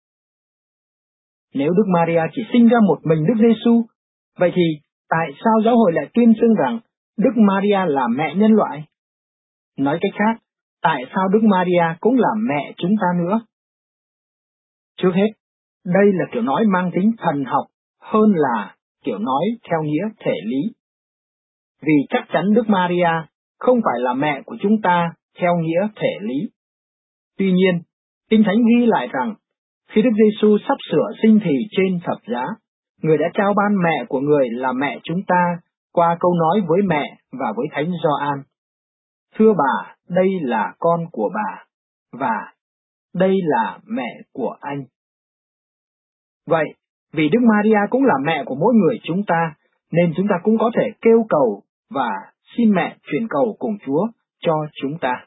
[SPEAKER 5] Nếu Đức Maria chỉ sinh ra một mình Đức Giêsu, vậy thì tại sao giáo hội lại tuyên xưng rằng Đức Maria là mẹ nhân loại? Nói cách khác, tại sao Đức Maria cũng là mẹ chúng ta nữa? Trước hết, đây là kiểu nói mang tính thần học hơn là kiểu nói theo nghĩa thể lý. Vì chắc chắn Đức Maria không phải là mẹ của chúng ta theo nghĩa thể lý. Tuy nhiên, Kinh Thánh ghi lại rằng, khi Đức Giêsu sắp sửa sinh thì trên thập giá, người đã trao ban mẹ của người là mẹ chúng ta qua câu nói với mẹ và với Thánh Gioan. Thưa bà, đây là con của bà, và đây là mẹ của anh. Vậy, vì Đức Maria cũng là mẹ của mỗi người chúng ta, nên chúng ta cũng có thể kêu cầu và xin mẹ truyền cầu cùng Chúa cho chúng ta.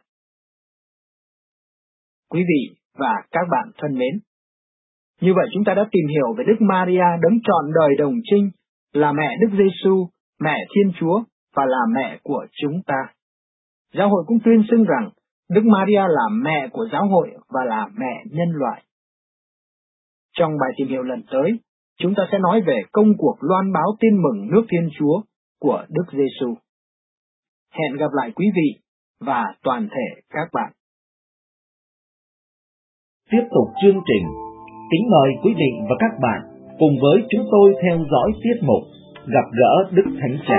[SPEAKER 5] Quý vị và các bạn thân mến, như vậy chúng ta đã tìm hiểu về Đức Maria đấng trọn đời đồng trinh, là mẹ Đức Giêsu, mẹ Thiên Chúa và là mẹ của chúng ta. Giáo hội cũng tuyên xưng rằng Đức Maria là mẹ của giáo hội và là mẹ nhân loại. Trong bài tìm hiểu lần tới, chúng ta sẽ nói về công cuộc loan báo tin mừng nước Thiên Chúa của Đức Giêsu. Hẹn gặp lại quý vị và toàn thể các bạn.
[SPEAKER 1] tiếp tục chương trình, kính mời quý vị và các bạn cùng với chúng tôi theo dõi tiết mục Gặp gỡ Đức Thánh Cha.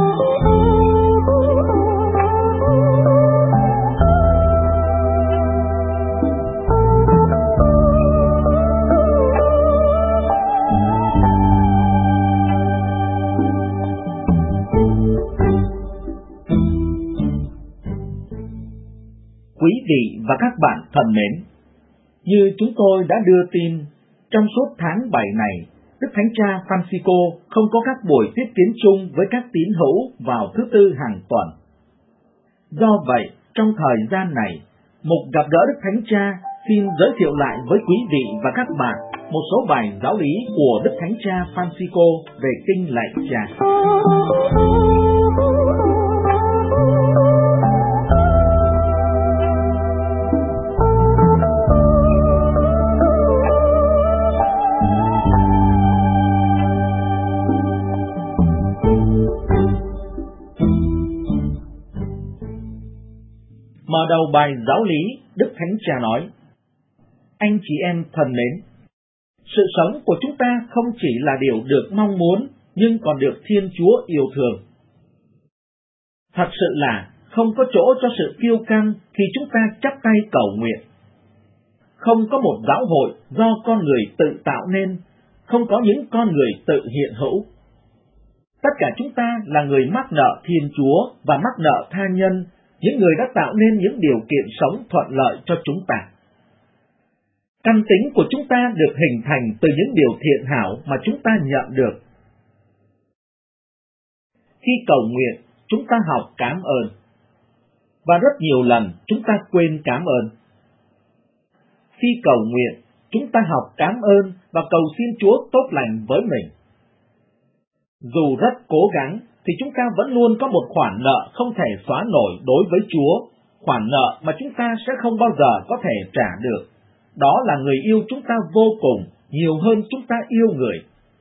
[SPEAKER 1] Quý vị và các bạn thân mến, như chúng tôi đã đưa tin, trong suốt tháng bảy này, Đức Thánh Cha Francisco không có các buổi tiếp kiến chung với các tín hữu vào thứ tư hàng tuần. Do vậy, trong thời gian này, mục Gặp gỡ Đức Thánh Cha xin giới thiệu lại với quý vị và các bạn một số bài giáo lý của Đức Thánh Cha Francisco về Kinh Lạy Cha. Mở đầu bài giáo lý, Đức Thánh Cha nói: Anh chị em thân mến, sự sống của chúng ta không chỉ là điều được mong muốn, nhưng còn được Thiên Chúa yêu thương. Thật sự là không có chỗ cho sự kiêu căng khi chúng ta chắp tay cầu nguyện. Không có một giáo hội do con người tự tạo nên, không có những con người tự hiện hữu. Tất cả chúng ta là người mắc nợ Thiên Chúa và mắc nợ tha nhân, những người đã tạo nên những điều kiện sống thuận lợi cho chúng ta. Căn tính của chúng ta được hình thành từ những điều thiện hảo mà chúng ta nhận được. Khi cầu nguyện, chúng ta học cảm ơn. Và rất nhiều lần chúng ta quên cảm ơn. Khi cầu nguyện, chúng ta học cảm ơn và cầu xin Chúa tốt lành với mình. Dù rất cố gắng, thì chúng ta vẫn luôn có một khoản nợ không thể xóa nổi đối với Chúa, khoản nợ mà chúng ta sẽ không bao giờ có thể trả được. Đó là người yêu chúng ta vô cùng, nhiều hơn chúng ta yêu người.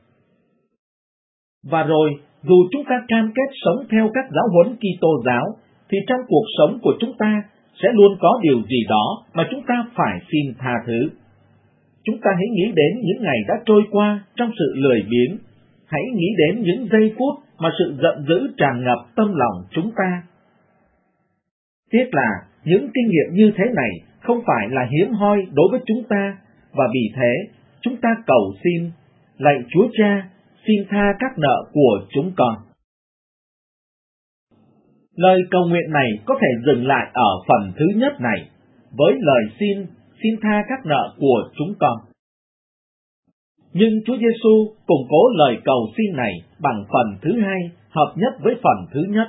[SPEAKER 1] Và rồi, dù chúng ta cam kết sống theo các giáo huấn Kitô giáo, thì trong cuộc sống của chúng ta sẽ luôn có điều gì đó mà chúng ta phải xin tha thứ. Chúng ta hãy nghĩ đến những ngày đã trôi qua trong sự lười biếng, hãy nghĩ đến những giây phút mà sự giận dữ tràn ngập tâm lòng chúng ta. Tiếc là những kinh nghiệm như thế này không phải là hiếm hoi đối với chúng ta, và vì thế chúng ta cầu xin: Lạy Chúa Cha, xin tha các nợ của chúng con. Lời cầu nguyện này có thể dừng lại ở phần thứ nhất này, với lời xin, xin tha các nợ của chúng con. Nhưng Chúa Giêsu củng cố lời cầu xin này bằng phần thứ hai, hợp nhất với phần thứ nhất.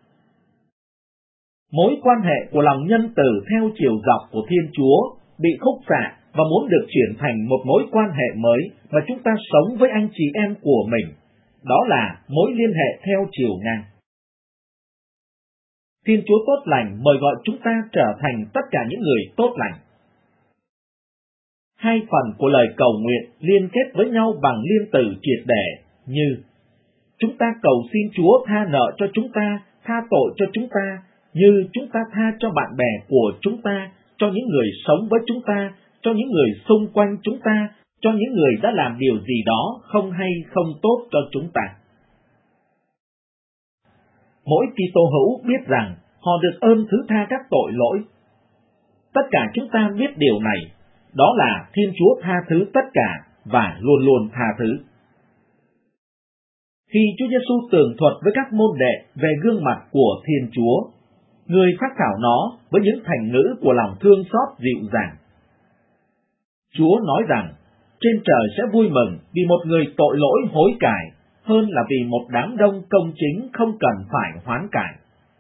[SPEAKER 1] Mối quan hệ của lòng nhân từ theo chiều dọc của Thiên Chúa bị khúc xạ và muốn được chuyển thành một mối quan hệ mới mà chúng ta sống với anh chị em của mình. Đó là mối liên hệ theo chiều ngang. Thiên Chúa tốt lành mời gọi chúng ta trở thành tất cả những người tốt lành. Hai phần của lời cầu nguyện liên kết với nhau bằng liên từ triệt để như: chúng ta cầu xin Chúa tha nợ cho chúng ta, tha tội cho chúng ta, như chúng ta tha cho bạn bè của chúng ta, cho những người sống với chúng ta, cho những người xung quanh chúng ta, cho những người đã làm điều gì đó không hay không tốt cho chúng ta. Mỗi Kitô hữu biết rằng họ được ơn thứ tha các tội lỗi. Tất cả chúng ta biết điều này, đó là Thiên Chúa tha thứ tất cả và luôn luôn tha thứ. Khi Chúa Giêsu tường thuật với các môn đệ về gương mặt của Thiên Chúa, người phác thảo nó với những thành ngữ của lòng thương xót dịu dàng. Chúa nói rằng trên trời sẽ vui mừng vì một người tội lỗi hối cải hơn là vì một đám đông công chính không cần phải hoán cải.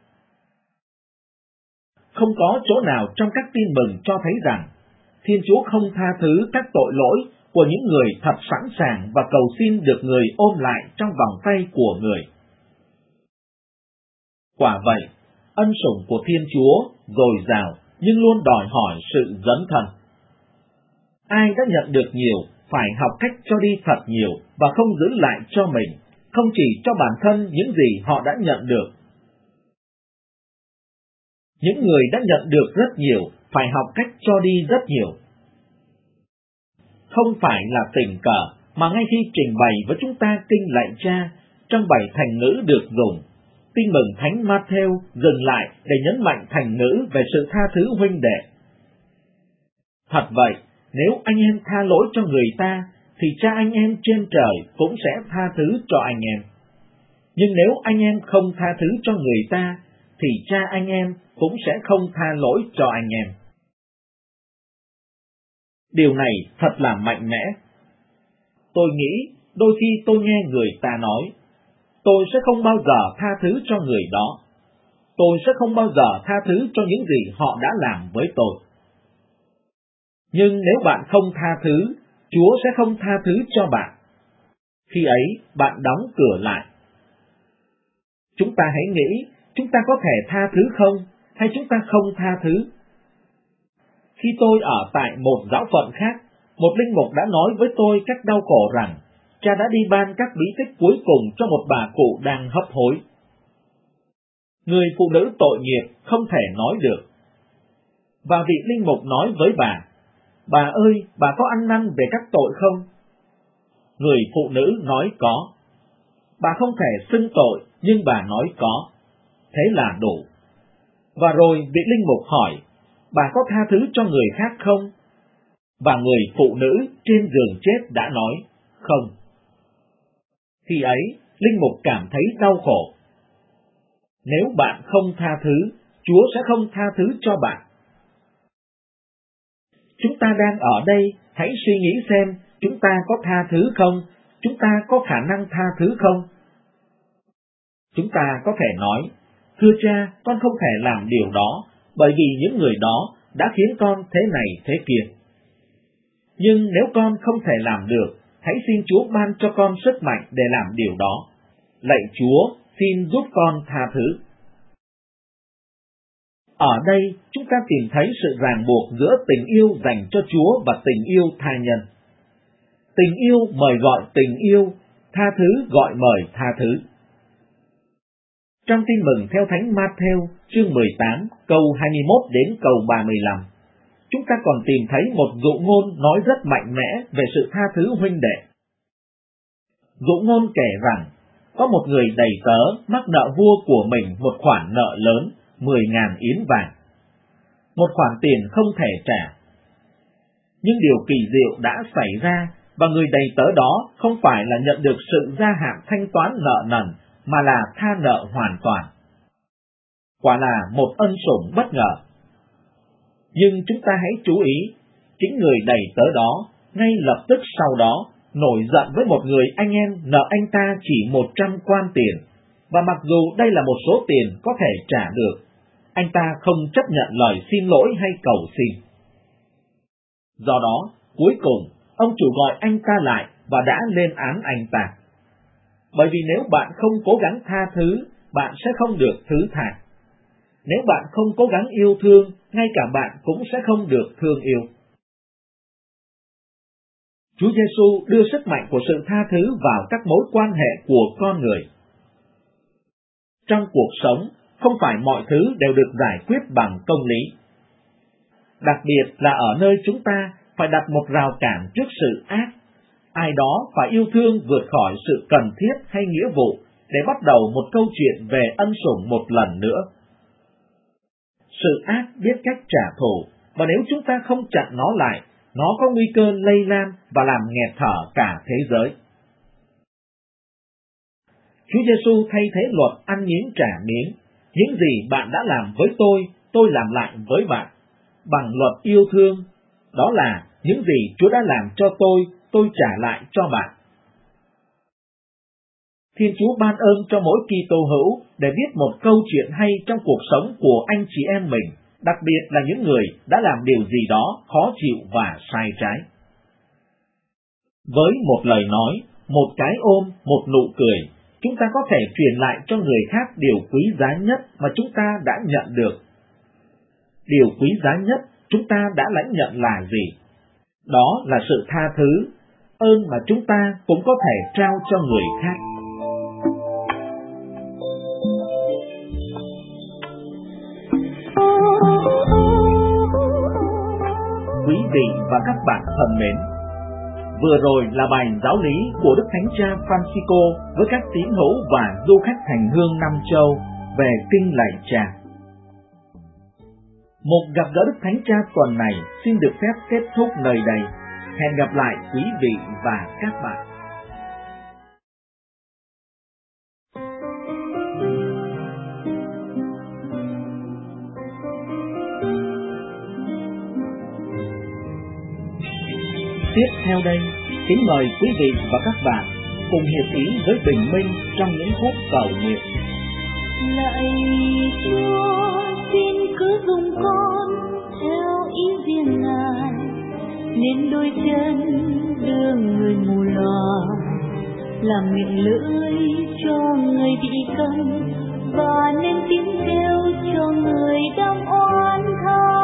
[SPEAKER 1] Không có chỗ nào trong các tin mừng cho thấy rằng Thiên Chúa không tha thứ các tội lỗi của những người thật sẵn sàng và cầu xin được người ôm lại trong vòng tay của người. Quả vậy, ân sủng của Thiên Chúa dồi dào nhưng luôn đòi hỏi sự dấn thân. Ai đã nhận được nhiều phải học cách cho đi thật nhiều và không giữ lại cho mình, không chỉ cho bản thân những gì họ đã nhận được. Những người đã nhận được rất nhiều phải học cách cho đi rất nhiều. không phải là tình cờ mà ngay khi trình bày với chúng ta kinh lạy Cha, trong bảy thành ngữ được dùng, Tin mừng Thánh Matthew dừng lại để nhấn mạnh thành ngữ về sự tha thứ huynh đệ. Thật vậy, nếu anh em tha lỗi cho người ta, thì Cha anh em trên trời cũng sẽ tha thứ cho anh em. Nhưng nếu anh em không tha thứ cho người ta, thì Cha anh em cũng sẽ không tha lỗi cho anh em. Điều này thật là mạnh mẽ. Tôi nghĩ, đôi khi tôi nghe người ta nói, tôi sẽ không bao giờ tha thứ cho người đó. Tôi sẽ không bao giờ tha thứ cho những gì họ đã làm với tôi. Nhưng nếu bạn không tha thứ, Chúa sẽ không tha thứ cho bạn. Khi ấy, bạn đóng cửa lại. Chúng ta hãy nghĩ, chúng ta có thể tha thứ không, hay chúng ta không tha thứ? Khi tôi ở tại một giáo phận khác, một linh mục đã nói với tôi cách đau khổ rằng, cha đã đi ban các bí tích cuối cùng cho một bà cụ đang hấp hối. Người phụ nữ tội nghiệp không thể nói được. Và vị linh mục nói với bà, bà ơi, bà có ăn năn về các tội không? Người phụ nữ nói có. Bà không thể xưng tội, nhưng bà nói có. Thế là đủ. Và rồi vị linh mục hỏi, bà có tha thứ cho người khác không? Và người phụ nữ trên giường chết đã nói, không. Khi ấy, linh mục cảm thấy đau khổ. Nếu bạn không tha thứ, Chúa sẽ không tha thứ cho bạn. Chúng ta đang ở đây, hãy suy nghĩ xem chúng ta có tha thứ không, chúng ta có khả năng tha thứ không? Chúng ta có thể nói, thưa Cha, con không thể làm điều đó, bởi vì những người đó đã khiến con thế này thế kia. Nhưng nếu con không thể làm được, hãy xin Chúa ban cho con sức mạnh để làm điều đó. Lạy Chúa, xin giúp con tha thứ. Ở đây, chúng ta tìm thấy sự ràng buộc giữa tình yêu dành cho Chúa và tình yêu tha nhân. Tình yêu mời gọi tình yêu, tha thứ gọi mời tha thứ. Trong Tin mừng theo Thánh Matthew, chương mười tám, câu hai mươi mốt đến câu ba mươi lăm, chúng ta còn tìm thấy một dụ ngôn nói rất mạnh mẽ về sự tha thứ huynh đệ. Dụ ngôn kể rằng, có một người đầy tớ mắc nợ vua của mình một khoản nợ lớn, mười ngàn yến vàng. Một khoản tiền không thể trả. Nhưng điều kỳ diệu đã xảy ra, và người đầy tớ đó không phải là nhận được sự gia hạn thanh toán nợ nần, mà là tha nợ hoàn toàn. Quả là một ân sủng bất ngờ. Nhưng chúng ta hãy chú ý, chính người đầy tớ đó, ngay lập tức sau đó, nổi giận với một người anh em nợ anh ta chỉ một trăm quan tiền, và mặc dù đây là một số tiền có thể trả được, anh ta không chấp nhận lời xin lỗi hay cầu xin. Do đó, cuối cùng, ông chủ gọi anh ta lại và đã lên án anh ta. Bởi vì nếu bạn không cố gắng tha thứ, bạn sẽ không được thứ tha. Nếu bạn không cố gắng yêu thương, ngay cả bạn cũng sẽ không được thương yêu. Chúa Giêsu đưa sức mạnh của sự tha thứ vào các mối quan hệ của con người. Trong cuộc sống, không phải mọi thứ đều được giải quyết bằng công lý. Đặc biệt là ở nơi chúng ta phải đặt một rào cản trước sự ác. Ai đó phải yêu thương vượt khỏi sự cần thiết hay nghĩa vụ để bắt đầu một câu chuyện về ân sủng một lần nữa. Sự ác biết cách trả thù, và nếu chúng ta không chặn nó lại, nó có nguy cơ lây lan và làm nghẹt thở cả thế giới. Chúa Giêsu thay thế luật ăn miếng trả miếng. Những gì bạn đã làm với tôi, tôi làm lại với bạn. Bằng luật yêu thương, đó là những gì Chúa đã làm cho tôi, tôi trả lại cho bạn. Thiên Chúa ban ơn cho mỗi Kitô hữu để viết một câu chuyện hay trong cuộc sống của anh chị em mình, đặc biệt là những người đã làm điều gì đó khó chịu và sai trái. Với một lời nói, một cái ôm, một nụ cười, chúng ta có thể truyền lại cho người khác điều quý giá nhất mà chúng ta đã nhận được. Điều quý giá nhất chúng ta đã lãnh nhận là gì? Đó là sự tha thứ, ơn mà chúng ta cũng có thể trao cho người khác. Quý vị và các bạn thân mến, Vừa rồi là bài giáo lý của Đức Thánh Cha Francisco với các tín hữu và du khách hành hương năm châu về kinh lạy Cha. Một gặp gỡ Đức Thánh Cha tuần này xin được phép kết thúc nơi đây. Hẹn gặp lại quý vị và các bạn. Tiếp theo đây, kính mời quý vị và các bạn cùng hiệp ý với Bình Minh trong những phút cầu nguyện.
[SPEAKER 3] Lạy Chúa, xin cứ dùng con theo ý riêng Ngài, nên đôi chân đưa người mù lòa, làm miệng lưỡi cho người bị câm, và nên tiếng kêu cho người đang oán than.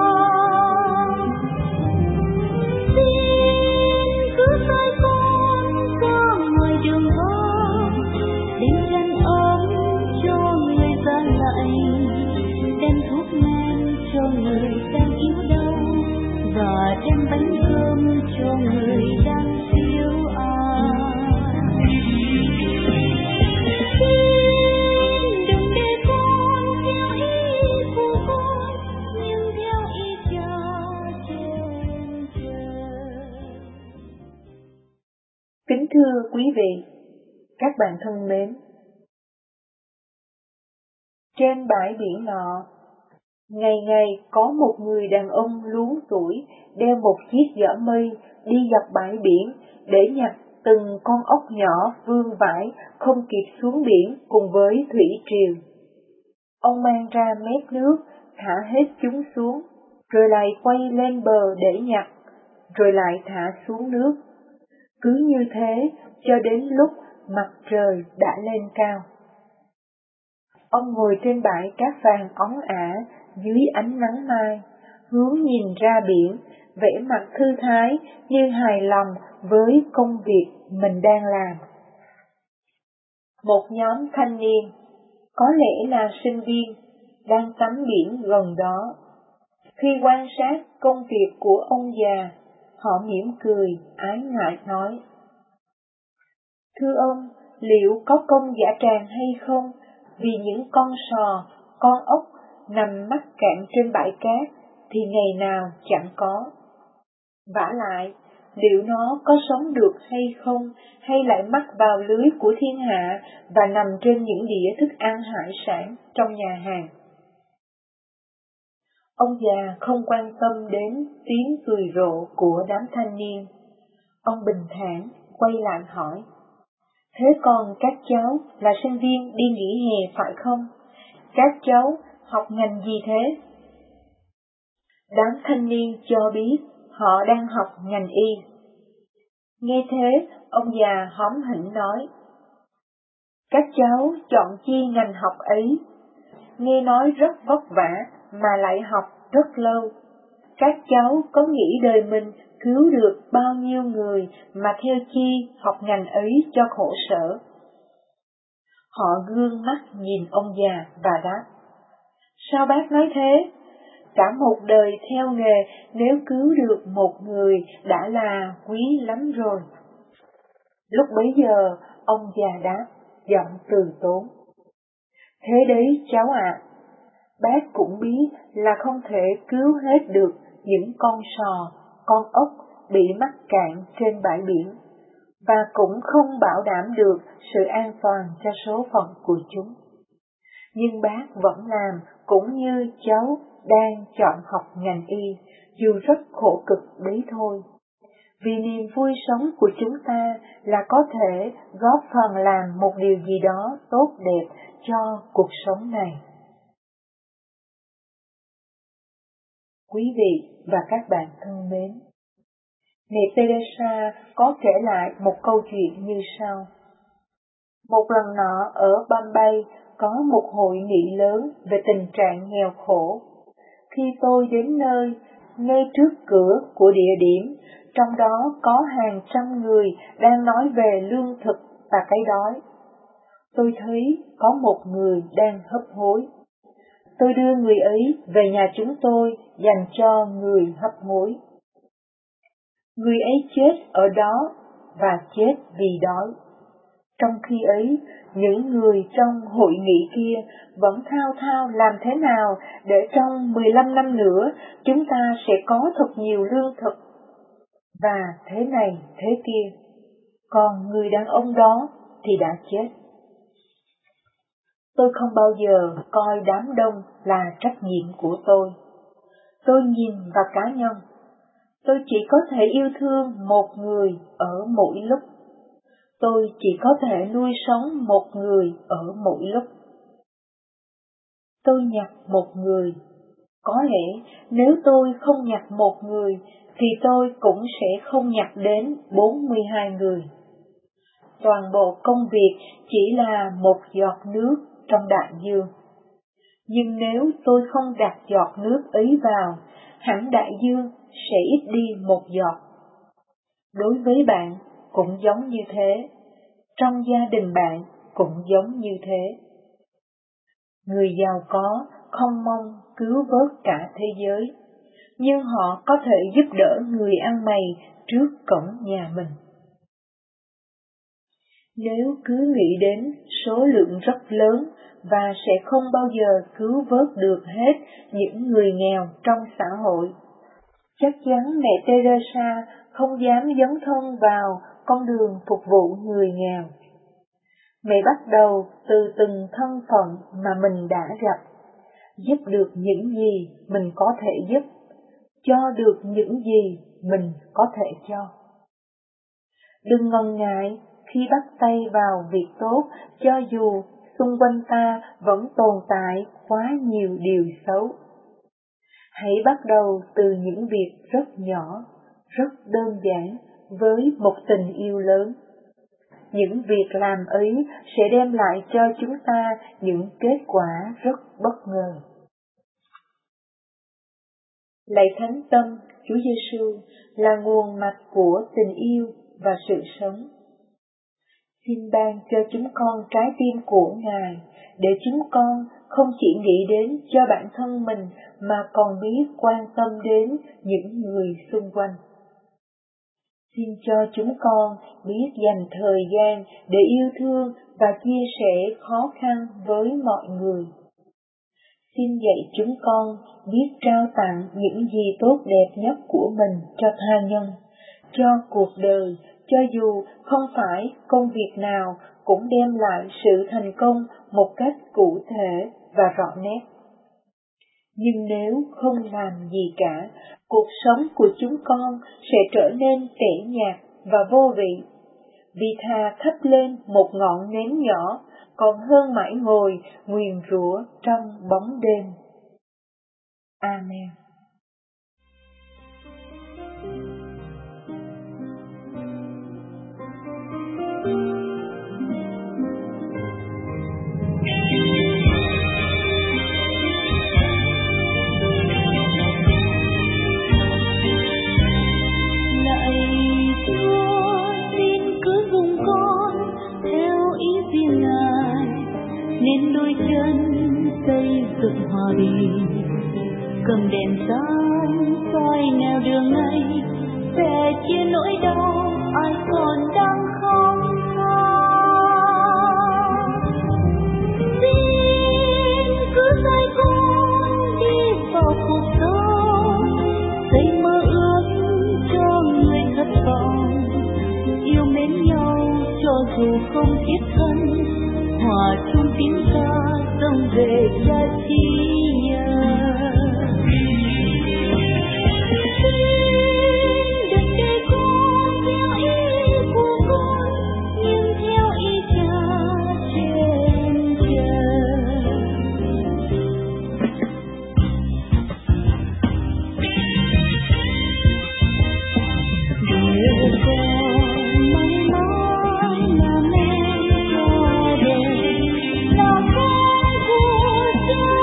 [SPEAKER 3] Xin cứ sai con ra ngoài đường vắng, đem chăn ấm cho người ra lạnh, đem thuốc men cho người đang yếu đau, và đem bánh cơm cho người đang thiếu ai. Xin đừng để con theo ý của con, nhưng theo ý Cha trên trời.
[SPEAKER 6] Kính thưa quý vị, các bạn thân mến, trên bãi biển nọ, ngày ngày có một người đàn ông luống tuổi đeo một chiếc giỏ mây đi dọc bãi biển để nhặt từng con ốc nhỏ vương vãi không kịp xuống biển cùng với thủy triều. Ông mang ra mép nước, thả hết chúng xuống, rồi lại quay lên bờ để nhặt, rồi lại thả xuống nước. Cứ như thế cho đến lúc mặt trời đã lên cao. Ông ngồi trên bãi cát vàng óng ả dưới ánh nắng mai, hướng nhìn ra biển, vẻ mặt thư thái như hài lòng với công việc mình đang làm. Một nhóm thanh niên, có lẽ là sinh viên, đang tắm biển gần đó. Khi quan sát công việc của ông già, họ mỉm cười, ái ngại nói: "Thưa ông, liệu có công dã tràng hay không vì những con sò, con ốc nằm mắc cạn trên bãi cát thì ngày nào chẳng có? Vả lại, liệu nó có sống được hay không, hay lại mắc vào lưới của thiên hạ và nằm trên những đĩa thức ăn hải sản trong nhà hàng?" Ông già không quan tâm đến tiếng cười rộ của đám thanh niên. Ông bình thản quay lại hỏi: "Thế còn các cháu là sinh viên đi nghỉ hè phải không? Các cháu học ngành gì thế?" Đám thanh niên cho biết họ đang học ngành y. Nghe thế, ông già hóm hỉnh nói: "Các cháu chọn chi ngành học ấy? Nghe nói rất vất vả mà lại học rất lâu. Các cháu có nghĩ đời mình cứu được bao nhiêu người mà theo chi học ngành ấy cho khổ sở?" Họ gương mắt nhìn ông già và đáp: "Sao bác nói thế? Cả một đời theo nghề nếu cứu được một người đã là quý lắm rồi." Lúc bấy giờ, ông già đáp, giọng từ tốn: "Thế đấy cháu ạ, bác cũng biết là không thể cứu hết được những con sò, con ốc bị mắc cạn trên bãi biển, và cũng không bảo đảm được sự an toàn cho số phận của chúng. Nhưng bác vẫn làm cũng như cháu đang chọn học ngành y, dù rất khổ cực đấy thôi. Vì niềm vui sống của chúng ta là có thể góp phần làm một điều gì đó tốt đẹp cho cuộc sống này." Quý vị và các bạn thân mến, mẹ Teresa có kể lại một câu chuyện như sau. Một lần nọ ở Bombay có một hội nghị lớn về tình trạng nghèo khổ. Khi tôi đến nơi, ngay trước cửa của địa điểm, trong đó có hàng trăm người đang nói về lương thực và cái đói. Tôi thấy có một người đang hấp hối. Tôi đưa người ấy về nhà chúng tôi dành cho người hấp hối. Người ấy chết ở đó và chết vì đói. Trong khi ấy, những người trong hội nghị kia vẫn thao thao làm thế nào để trong mười lăm năm nữa chúng ta sẽ có thật nhiều lương thực. Và thế này, thế kia. Còn người đàn ông đó thì đã chết. Tôi không bao giờ coi đám đông là trách nhiệm của tôi. Tôi nhìn vào cá nhân. Tôi chỉ có thể yêu thương một người ở mỗi lúc. Tôi chỉ có thể nuôi sống một người ở mỗi lúc. Tôi nhặt một người. Có lẽ nếu tôi không nhặt một người, thì tôi cũng sẽ không nhặt đến bốn mươi hai người. Toàn bộ công việc chỉ là một giọt nước trong đại dương. Nhưng nếu tôi không đặt giọt nước ấy vào, hẳn đại dương sẽ ít đi một giọt. Đối với bạn cũng giống như thế. Trong gia đình bạn cũng giống như thế. Người giàu có không mong cứu vớt cả thế giới, nhưng họ có thể giúp đỡ người ăn mày trước cổng nhà mình. Nếu cứ nghĩ đến số lượng rất lớn và sẽ không bao giờ cứu vớt được hết những người nghèo trong xã hội, chắc chắn mẹ Teresa không dám dấn thân vào con đường phục vụ người nghèo. Mẹ bắt đầu từ từng thân phận mà mình đã gặp, giúp được những gì mình có thể giúp, cho được những gì mình có thể cho. Đừng ngần ngại khi bắt tay vào việc tốt, cho dù xung quanh ta vẫn tồn tại quá nhiều điều xấu. Hãy bắt đầu từ những việc rất nhỏ, rất đơn giản với một tình yêu lớn. Những việc làm ấy sẽ đem lại cho chúng ta những kết quả rất bất ngờ. Lạy Thánh Tâm Chúa Giêsu là nguồn mạch của tình yêu và sự sống. Xin ban cho chúng con trái tim của Ngài, để chúng con không chỉ nghĩ đến cho bản thân mình mà còn biết quan tâm đến những người xung quanh. Xin cho chúng con biết dành thời gian để yêu thương và chia sẻ khó khăn với mọi người. Xin dạy chúng con biết trao tặng những gì tốt đẹp nhất của mình cho tha nhân, cho cuộc đời, cho dù không phải công việc nào cũng đem lại sự thành công một cách cụ thể và rõ nét. Nhưng nếu không làm gì cả, cuộc sống của chúng con sẽ trở nên tẻ nhạt và vô vị. Vì thà thắp lên một ngọn nến nhỏ, còn hơn mãi ngồi nguyền rủa trong bóng đêm. Amen.
[SPEAKER 3] Nên đôi chân xây dựng hòa bình, cầm đèn sáng soi nẻo đường này, sẽ chia nỗi đau ai còn đang không tha. Xin cứ dạy con đi vào cuộc sống, xây mơ ước cho người thất vọng, yêu mến nhau cho dù không thiết thân, hòa chung tiếng ca dâng về Cha Chi nhờ. Xin đừng để con theo ý của con, nhưng theo ý Cha trên trời. Đừng để con mãi mãi là mẹ cho đời, là con của Cha.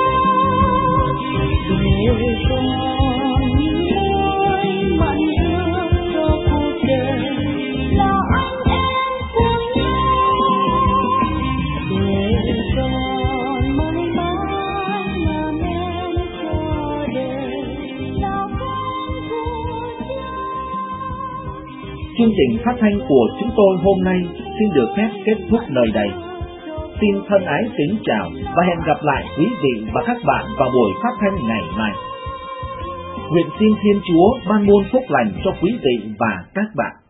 [SPEAKER 1] Chương trình phát thanh của chúng tôi hôm nay xin được phép kết thúc nơi đây. Xin thân ái kính chào và hẹn gặp lại quý vị và các bạn vào buổi phát thanh ngày mai. Nguyện xin Thiên Chúa ban muôn phúc lành cho quý vị và các bạn.